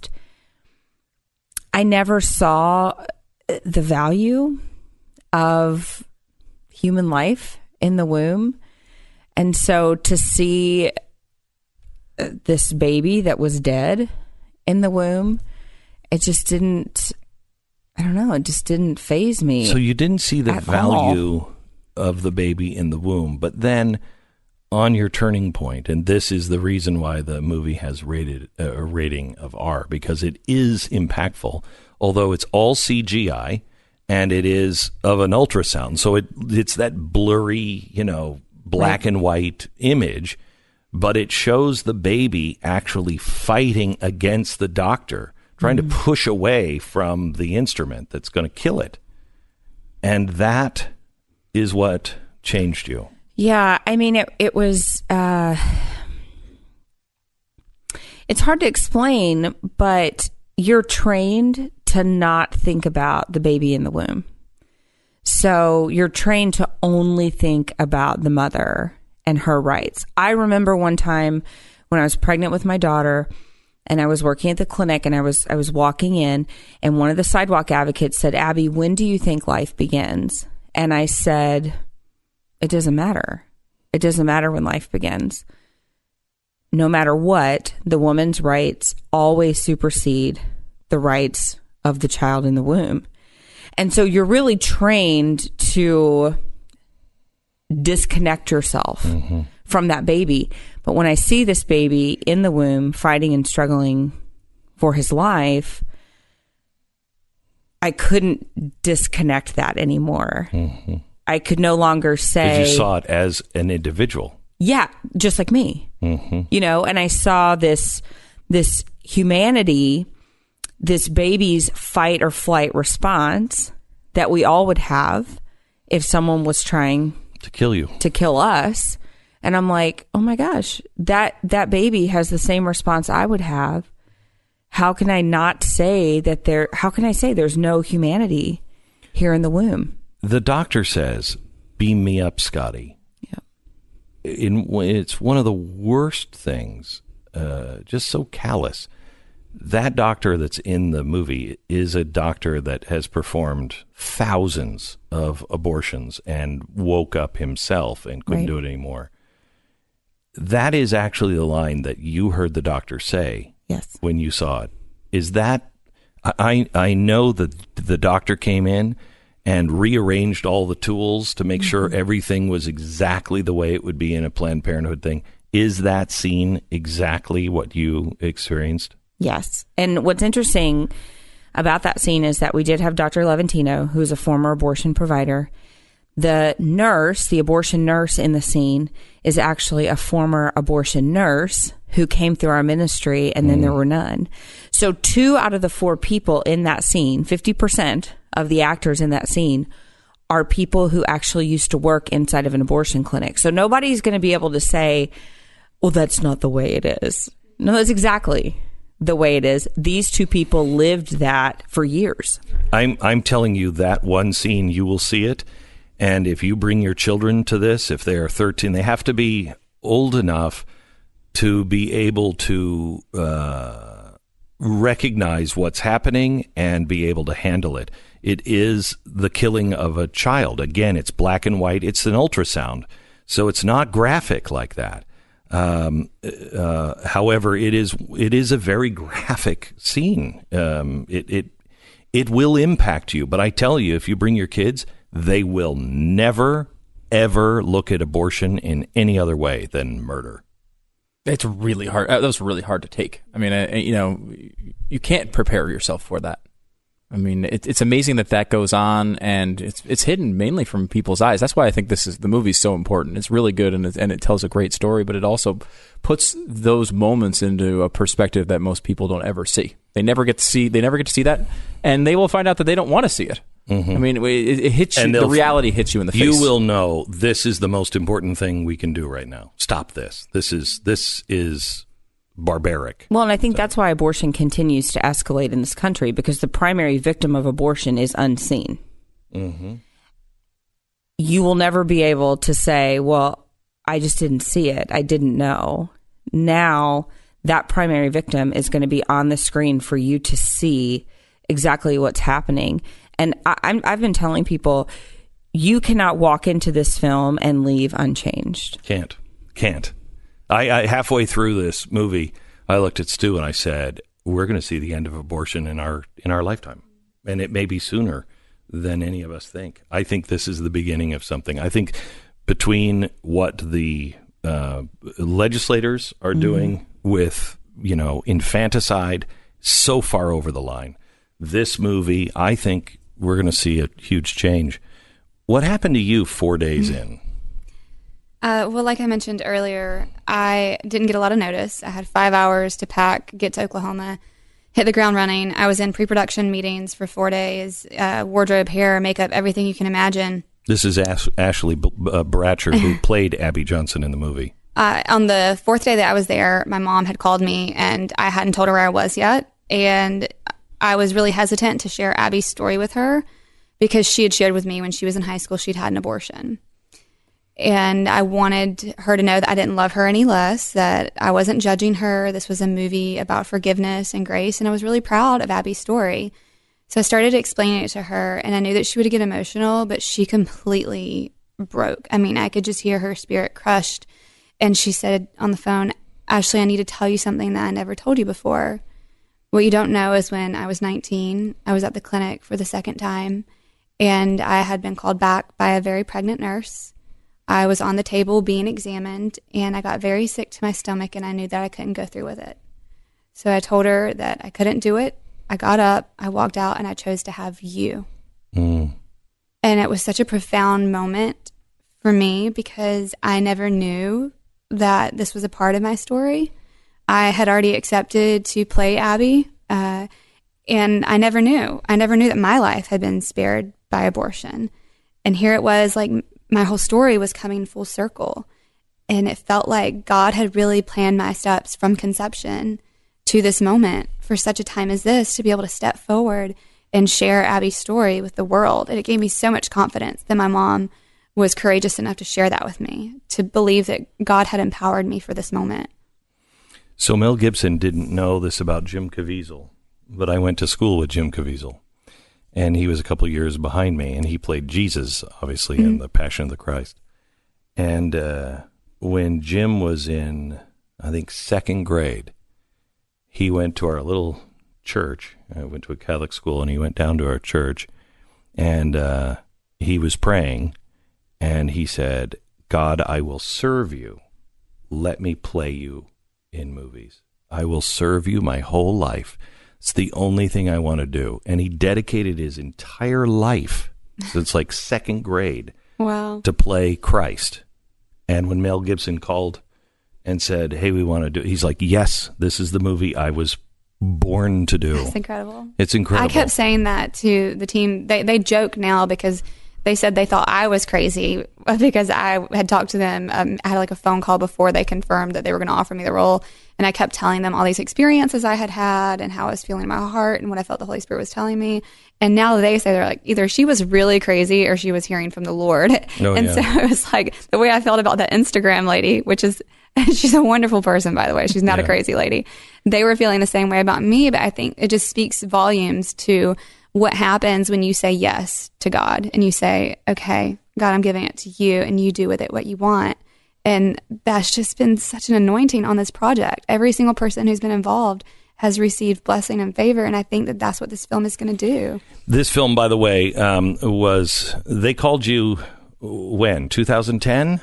never saw the value of human life in the womb. And so to see this baby that was dead in the womb. It just didn't, I don't know, it just didn't faze me. So you didn't see the value all of the baby in the womb, but then on your turning point, and this is the reason why the movie has rated a rating of R, because it is impactful, although it's all CGI and it is of an ultrasound. So it's that blurry, black and white image, but it shows the baby actually fighting against the doctor, trying to push away from the instrument that's going to kill it. And that is what changed you. Yeah, I mean, it was, it's hard to explain, but you're trained to not think about the baby in the womb. So you're trained to only think about the mother and her rights. I remember one time when I was pregnant with my daughter and I was working at the clinic and I was walking in, and one of the sidewalk advocates said, "Abby, when do you think life begins?" And I said, "It doesn't matter. It doesn't matter when life begins. No matter what, the woman's rights always supersede the rights of the child in the womb." And so you're really trained to disconnect yourself from that baby. But when I see this baby in the womb fighting and struggling for his life, I couldn't disconnect that anymore. I could no longer say... Because you saw it as an individual. Yeah, just like me. And I saw this humanity, this baby's fight or flight response that we all would have if someone was trying to kill you, to kill us. And I'm like, oh my gosh, that baby has the same response I would have. How can I not say that how can I say there's no humanity here in the womb? The doctor says, "Beam me up, Scotty." Yeah. It's one of the worst things, just so callous. That doctor that's in the movie is a doctor that has performed thousands of abortions and woke up himself and couldn't do it anymore. That is actually the line that you heard the doctor say when you saw it. Is that, I know that the doctor came in and rearranged all the tools to make sure everything was exactly the way it would be in a Planned Parenthood thing. Is that scene exactly what you experienced? Yes. And what's interesting about that scene is that we did have Dr. Levantino, who's a former abortion provider. The nurse, the abortion nurse in the scene, is actually a former abortion nurse who came through our ministry, and then there were none. So 2 out of the 4 people in that scene, 50% of the actors in that scene, are people who actually used to work inside of an abortion clinic. So nobody's going to be able to say, well, that's not the way it is. No, that's exactly the way it is. These 2 people lived that for years. I'm telling you that one scene, you will see it. And if you bring your children to this, if they are 13, they have to be old enough to be able to recognize what's happening and be able to handle it. It is the killing of a child. Again, it's black and white. It's an ultrasound. So it's not graphic like that. However, it is a very graphic scene. It will impact you. But I tell you, if you bring your kids, they will never, ever look at abortion in any other way than murder. It's really hard. That was really hard to take. I mean, you can't prepare yourself for that. I mean, it's amazing that goes on, and it's hidden mainly from people's eyes. That's why I think the movie's so important. It's really good, and it tells a great story, but it also puts those moments into a perspective that most people don't ever see. They never get to see that, and they will find out that they don't want to see it. I mean, it hits you. The reality hits you in the face. You will know this is the most important thing we can do right now. Stop this. This is barbaric. Well, and I think that's why abortion continues to escalate in this country, because the primary victim of abortion is unseen. You will never be able to say, well, I just didn't see it. I didn't know. Now that primary victim is going to be on the screen for you to see exactly what's happening. And I've been telling people, you cannot walk into this film and leave unchanged. Can't. I halfway through this movie, I looked at Stu and I said, we're going to see the end of abortion in our lifetime. And it may be sooner than any of us think. I think this is the beginning of something. I think between what the legislators are doing with, infanticide so far over the line, this movie, I think we're going to see a huge change. What happened to you 4 days in? Well, like I mentioned earlier, I didn't get a lot of notice. I had 5 hours to pack, get to Oklahoma, hit the ground running. I was in pre-production meetings for 4 days, wardrobe, hair, makeup, everything you can imagine. This is Ashley Bratcher, who played Abby Johnson in the movie. On the fourth day that I was there, my mom had called me, and I hadn't told her where I was yet. And I was really hesitant to share Abby's story with her because she had shared with me when she was in high school she'd had an abortion. And I wanted her to know that I didn't love her any less, that I wasn't judging her. This was a movie about forgiveness and grace, and I was really proud of Abby's story. So I started explaining it to her, and I knew that she would get emotional, but she completely broke. I mean, I could just hear her spirit crushed. And she said on the phone, Ashley, I need to tell you something that I never told you before. What you don't know is when I was 19, I was at the clinic for the second time, and I had been called back by a very pregnant nurse. I was on the table being examined, and I got very sick to my stomach, and I knew that I couldn't go through with it. So I told her that I couldn't do it. I got up, I walked out, and I chose to have you. And it was such a profound moment for me because I never knew that this was a part of my story. I had already accepted to play Abby, and I never knew. I never knew that my life had been spared by abortion. And here it was, like, my whole story was coming full circle. And it felt like God had really planned my steps from conception to this moment for such a time as this to be able to step forward and share Abby's story with the world. And it gave me so much confidence that my mom was courageous enough to share that with me, to believe that God had empowered me for this moment. So Mel Gibson didn't know this about Jim Caviezel, but I went to school with Jim Caviezel. And he was a couple of years behind me, and he played Jesus, obviously, in The Passion of the Christ. And when Jim was in, I think, second grade, he went to our little church. I went to a Catholic school, and he went down to our church, and he was praying, and he said, God, I will serve you. Let me play you in movies. I will serve you my whole life. It's the only thing I want to do. And he dedicated his entire life, since like second grade, to play Christ. And when Mel Gibson called and said, hey, we want to do it, he's like, yes, this is the movie I was born to do. That's incredible. It's incredible. I kept saying that to the team. They joke now because they said they thought I was crazy because I had talked to them. I had like a phone call before they confirmed that they were going to offer me the role. And I kept telling them all these experiences I had had and how I was feeling in my heart and what I felt the Holy Spirit was telling me. And now they say they're like, either she was really crazy or she was hearing from the Lord. So it was like the way I felt about that Instagram lady, which is, she's a wonderful person, by the way. She's not a crazy lady. They were feeling the same way about me, but I think it just speaks volumes to what happens when you say yes to God and you say, okay, God, I'm giving it to you and you do with it what you want. And that's just been such an anointing on this project. Every single person who's been involved has received blessing and favor, and I think that that's what this film is going to do. This film, by the way, they called you when? 2010?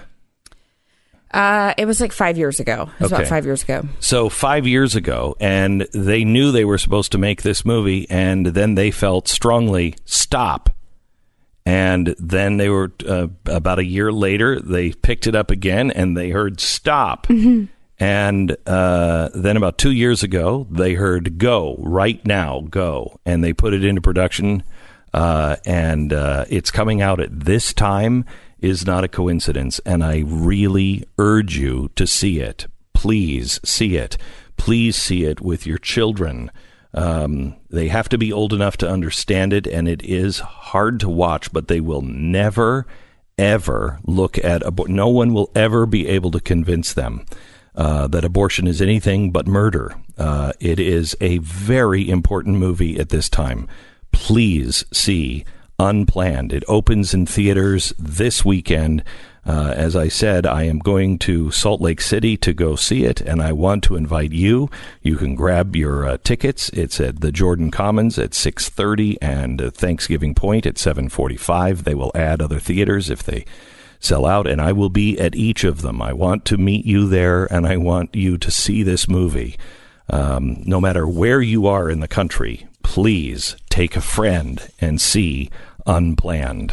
It was like 5 years ago. It was about 5 years ago. So 5 years ago, and they knew they were supposed to make this movie, and then they felt strongly, stop. And then they were, about a year later, they picked it up again, and they heard stop. Mm-hmm. And then about 2 years ago, they heard go, right now, go. And they put it into production, and it's coming out at this time. Is not a coincidence, and I really urge you to see it. Please see it. Please see it with your children. They have to be old enough to understand it, and it is hard to watch, but they will never, ever look at abortion. No one will ever be able to convince them that abortion is anything but murder. It is a very important movie at this time. Please see Unplanned. It opens in theaters this weekend. As I said, I am going to Salt Lake City to go see it, and I want to invite you. You can grab your tickets. It's at the Jordan Commons at 6:30 and Thanksgiving Point at 7:45. They will add other theaters if they sell out, and I will be at each of them. I want to meet you there, and I want you to see this movie. No matter where you are in the country, please take a friend and see Unplanned.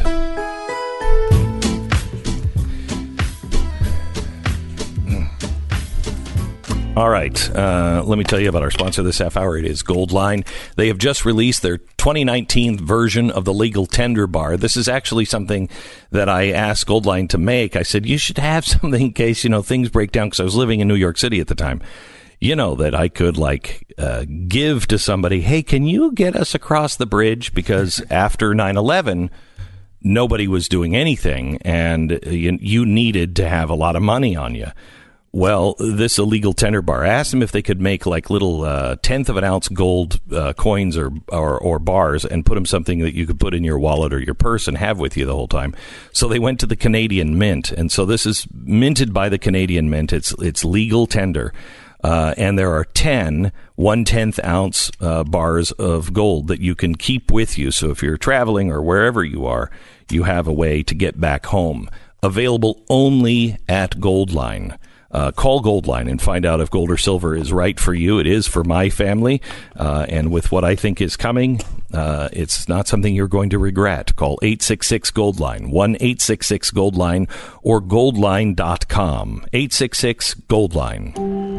All right, let me tell you about our sponsor this half hour. It is Goldline. They have just released their 2019 version of the legal tender bar. This is actually something that I asked Goldline to make. I said, you should have something in case, things break down, because I was living in New York City at the time. That I could give to somebody, hey, can you get us across the bridge? Because after 9/11, nobody was doing anything, and you needed to have a lot of money on you. Well, this illegal tender bar, I asked them if they could make little 1/10 of an ounce gold coins or bars and put them something that you could put in your wallet or your purse and have with you the whole time. So they went to the Canadian Mint, and so this is minted by the Canadian Mint. It's legal tender, and there are 10 1/10 ounce bars of gold that you can keep with you. So if you're traveling or wherever you are, you have a way to get back home. Available only at Goldline. Call Goldline and find out if gold or silver is right for you. It is for my family. And with what I think is coming, it's not something you're going to regret. Call 866-GOLDLINE, 1-866-GOLDLINE, or goldline.com. 866-GOLDLINE.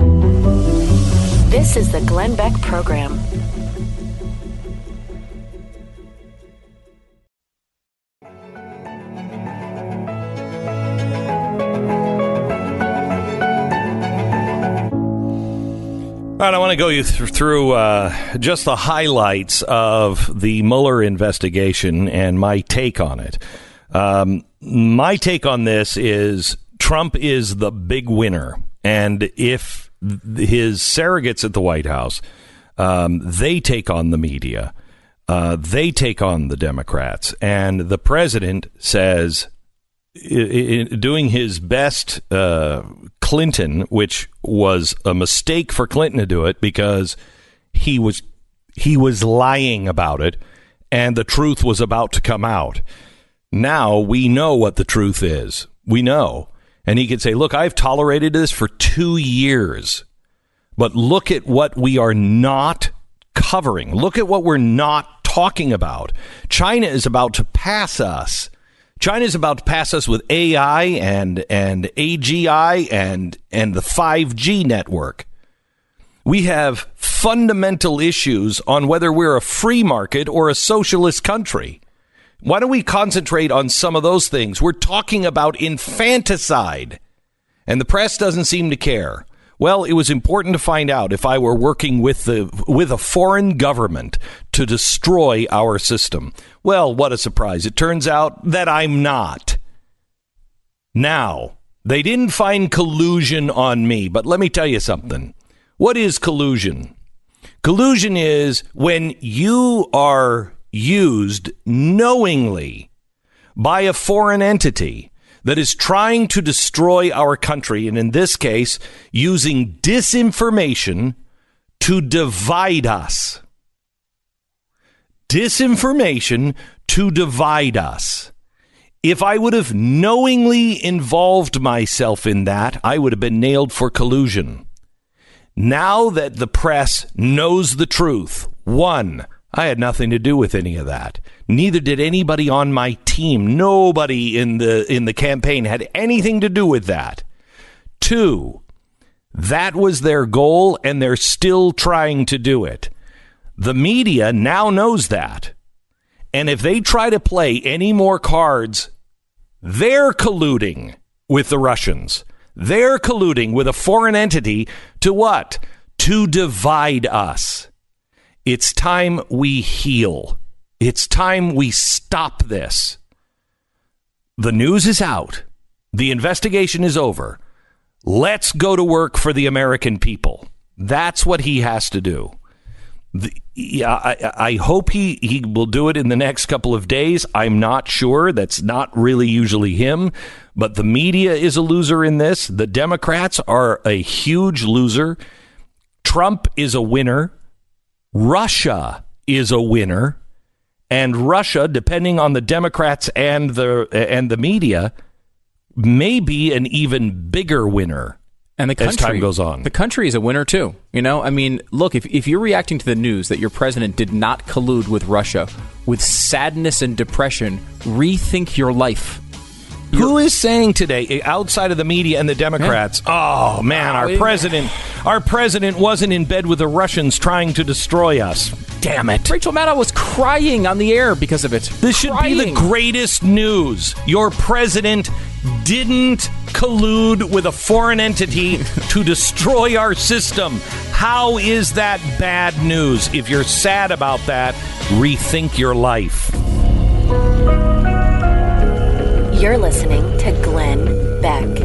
This is the Glenn Beck Program. All right, I want to go you through just the highlights of the Mueller investigation and my take on it. My take on this is Trump is the big winner. And if his surrogates at the White House, they take on the media, they take on the Democrats, and the president says, doing his best, Clinton, which was a mistake for Clinton to do it because he was lying about it and the truth was about to come out. Now we know what the truth is. We know. And he could say, look, I've tolerated this for 2 years, but look at what we are not covering. Look at what we're not talking about. China is about to pass us. China is about to pass us with AI and AGI and the 5G network. We have fundamental issues on whether we're a free market or a socialist country. Why don't we concentrate on some of those things? We're talking about infanticide, and the press doesn't seem to care. Well, it was important to find out if I were working with a foreign government to destroy our system. Well, what a surprise. It turns out that I'm not. Now, they didn't find collusion on me, but let me tell you something. What is collusion? Collusion is when you are used knowingly by a foreign entity that is trying to destroy our country, and in this case, using disinformation to divide us. Disinformation to divide us. If I would have knowingly involved myself in that, I would have been nailed for collusion. Now that the press knows the truth, one, I had nothing to do with any of that. Neither did anybody on my team. Nobody in the campaign had anything to do with that. Two, that was their goal, and they're still trying to do it. The media now knows that. And if they try to play any more cards, they're colluding with the Russians. They're colluding with a foreign entity to what? To divide us. It's time we heal. It's time we stop this. The news is out. The investigation is over. Let's go to work for the American people. That's what he has to do. I hope he will do it in the next couple of days. I'm not sure. That's not really usually him. But the media is a loser in this. The Democrats are a huge loser. Trump is a winner. Russia is a winner. And Russia, depending on the Democrats and the media, may be an even bigger winner. And the country, as time goes on. The country is a winner, too. You know, I mean, look, if you're reacting to the news that your president did not collude with Russia with sadness and depression, rethink your life. Who is saying today, outside of the media and the Democrats, oh, man, our president wasn't in bed with the Russians trying to destroy us. Damn it. Rachel Maddow was crying on the air because of it. This should be the greatest news. Your president didn't collude with a foreign entity to destroy our system. How is that bad news? If you're sad about that, rethink your life. You're listening to Glenn Beck.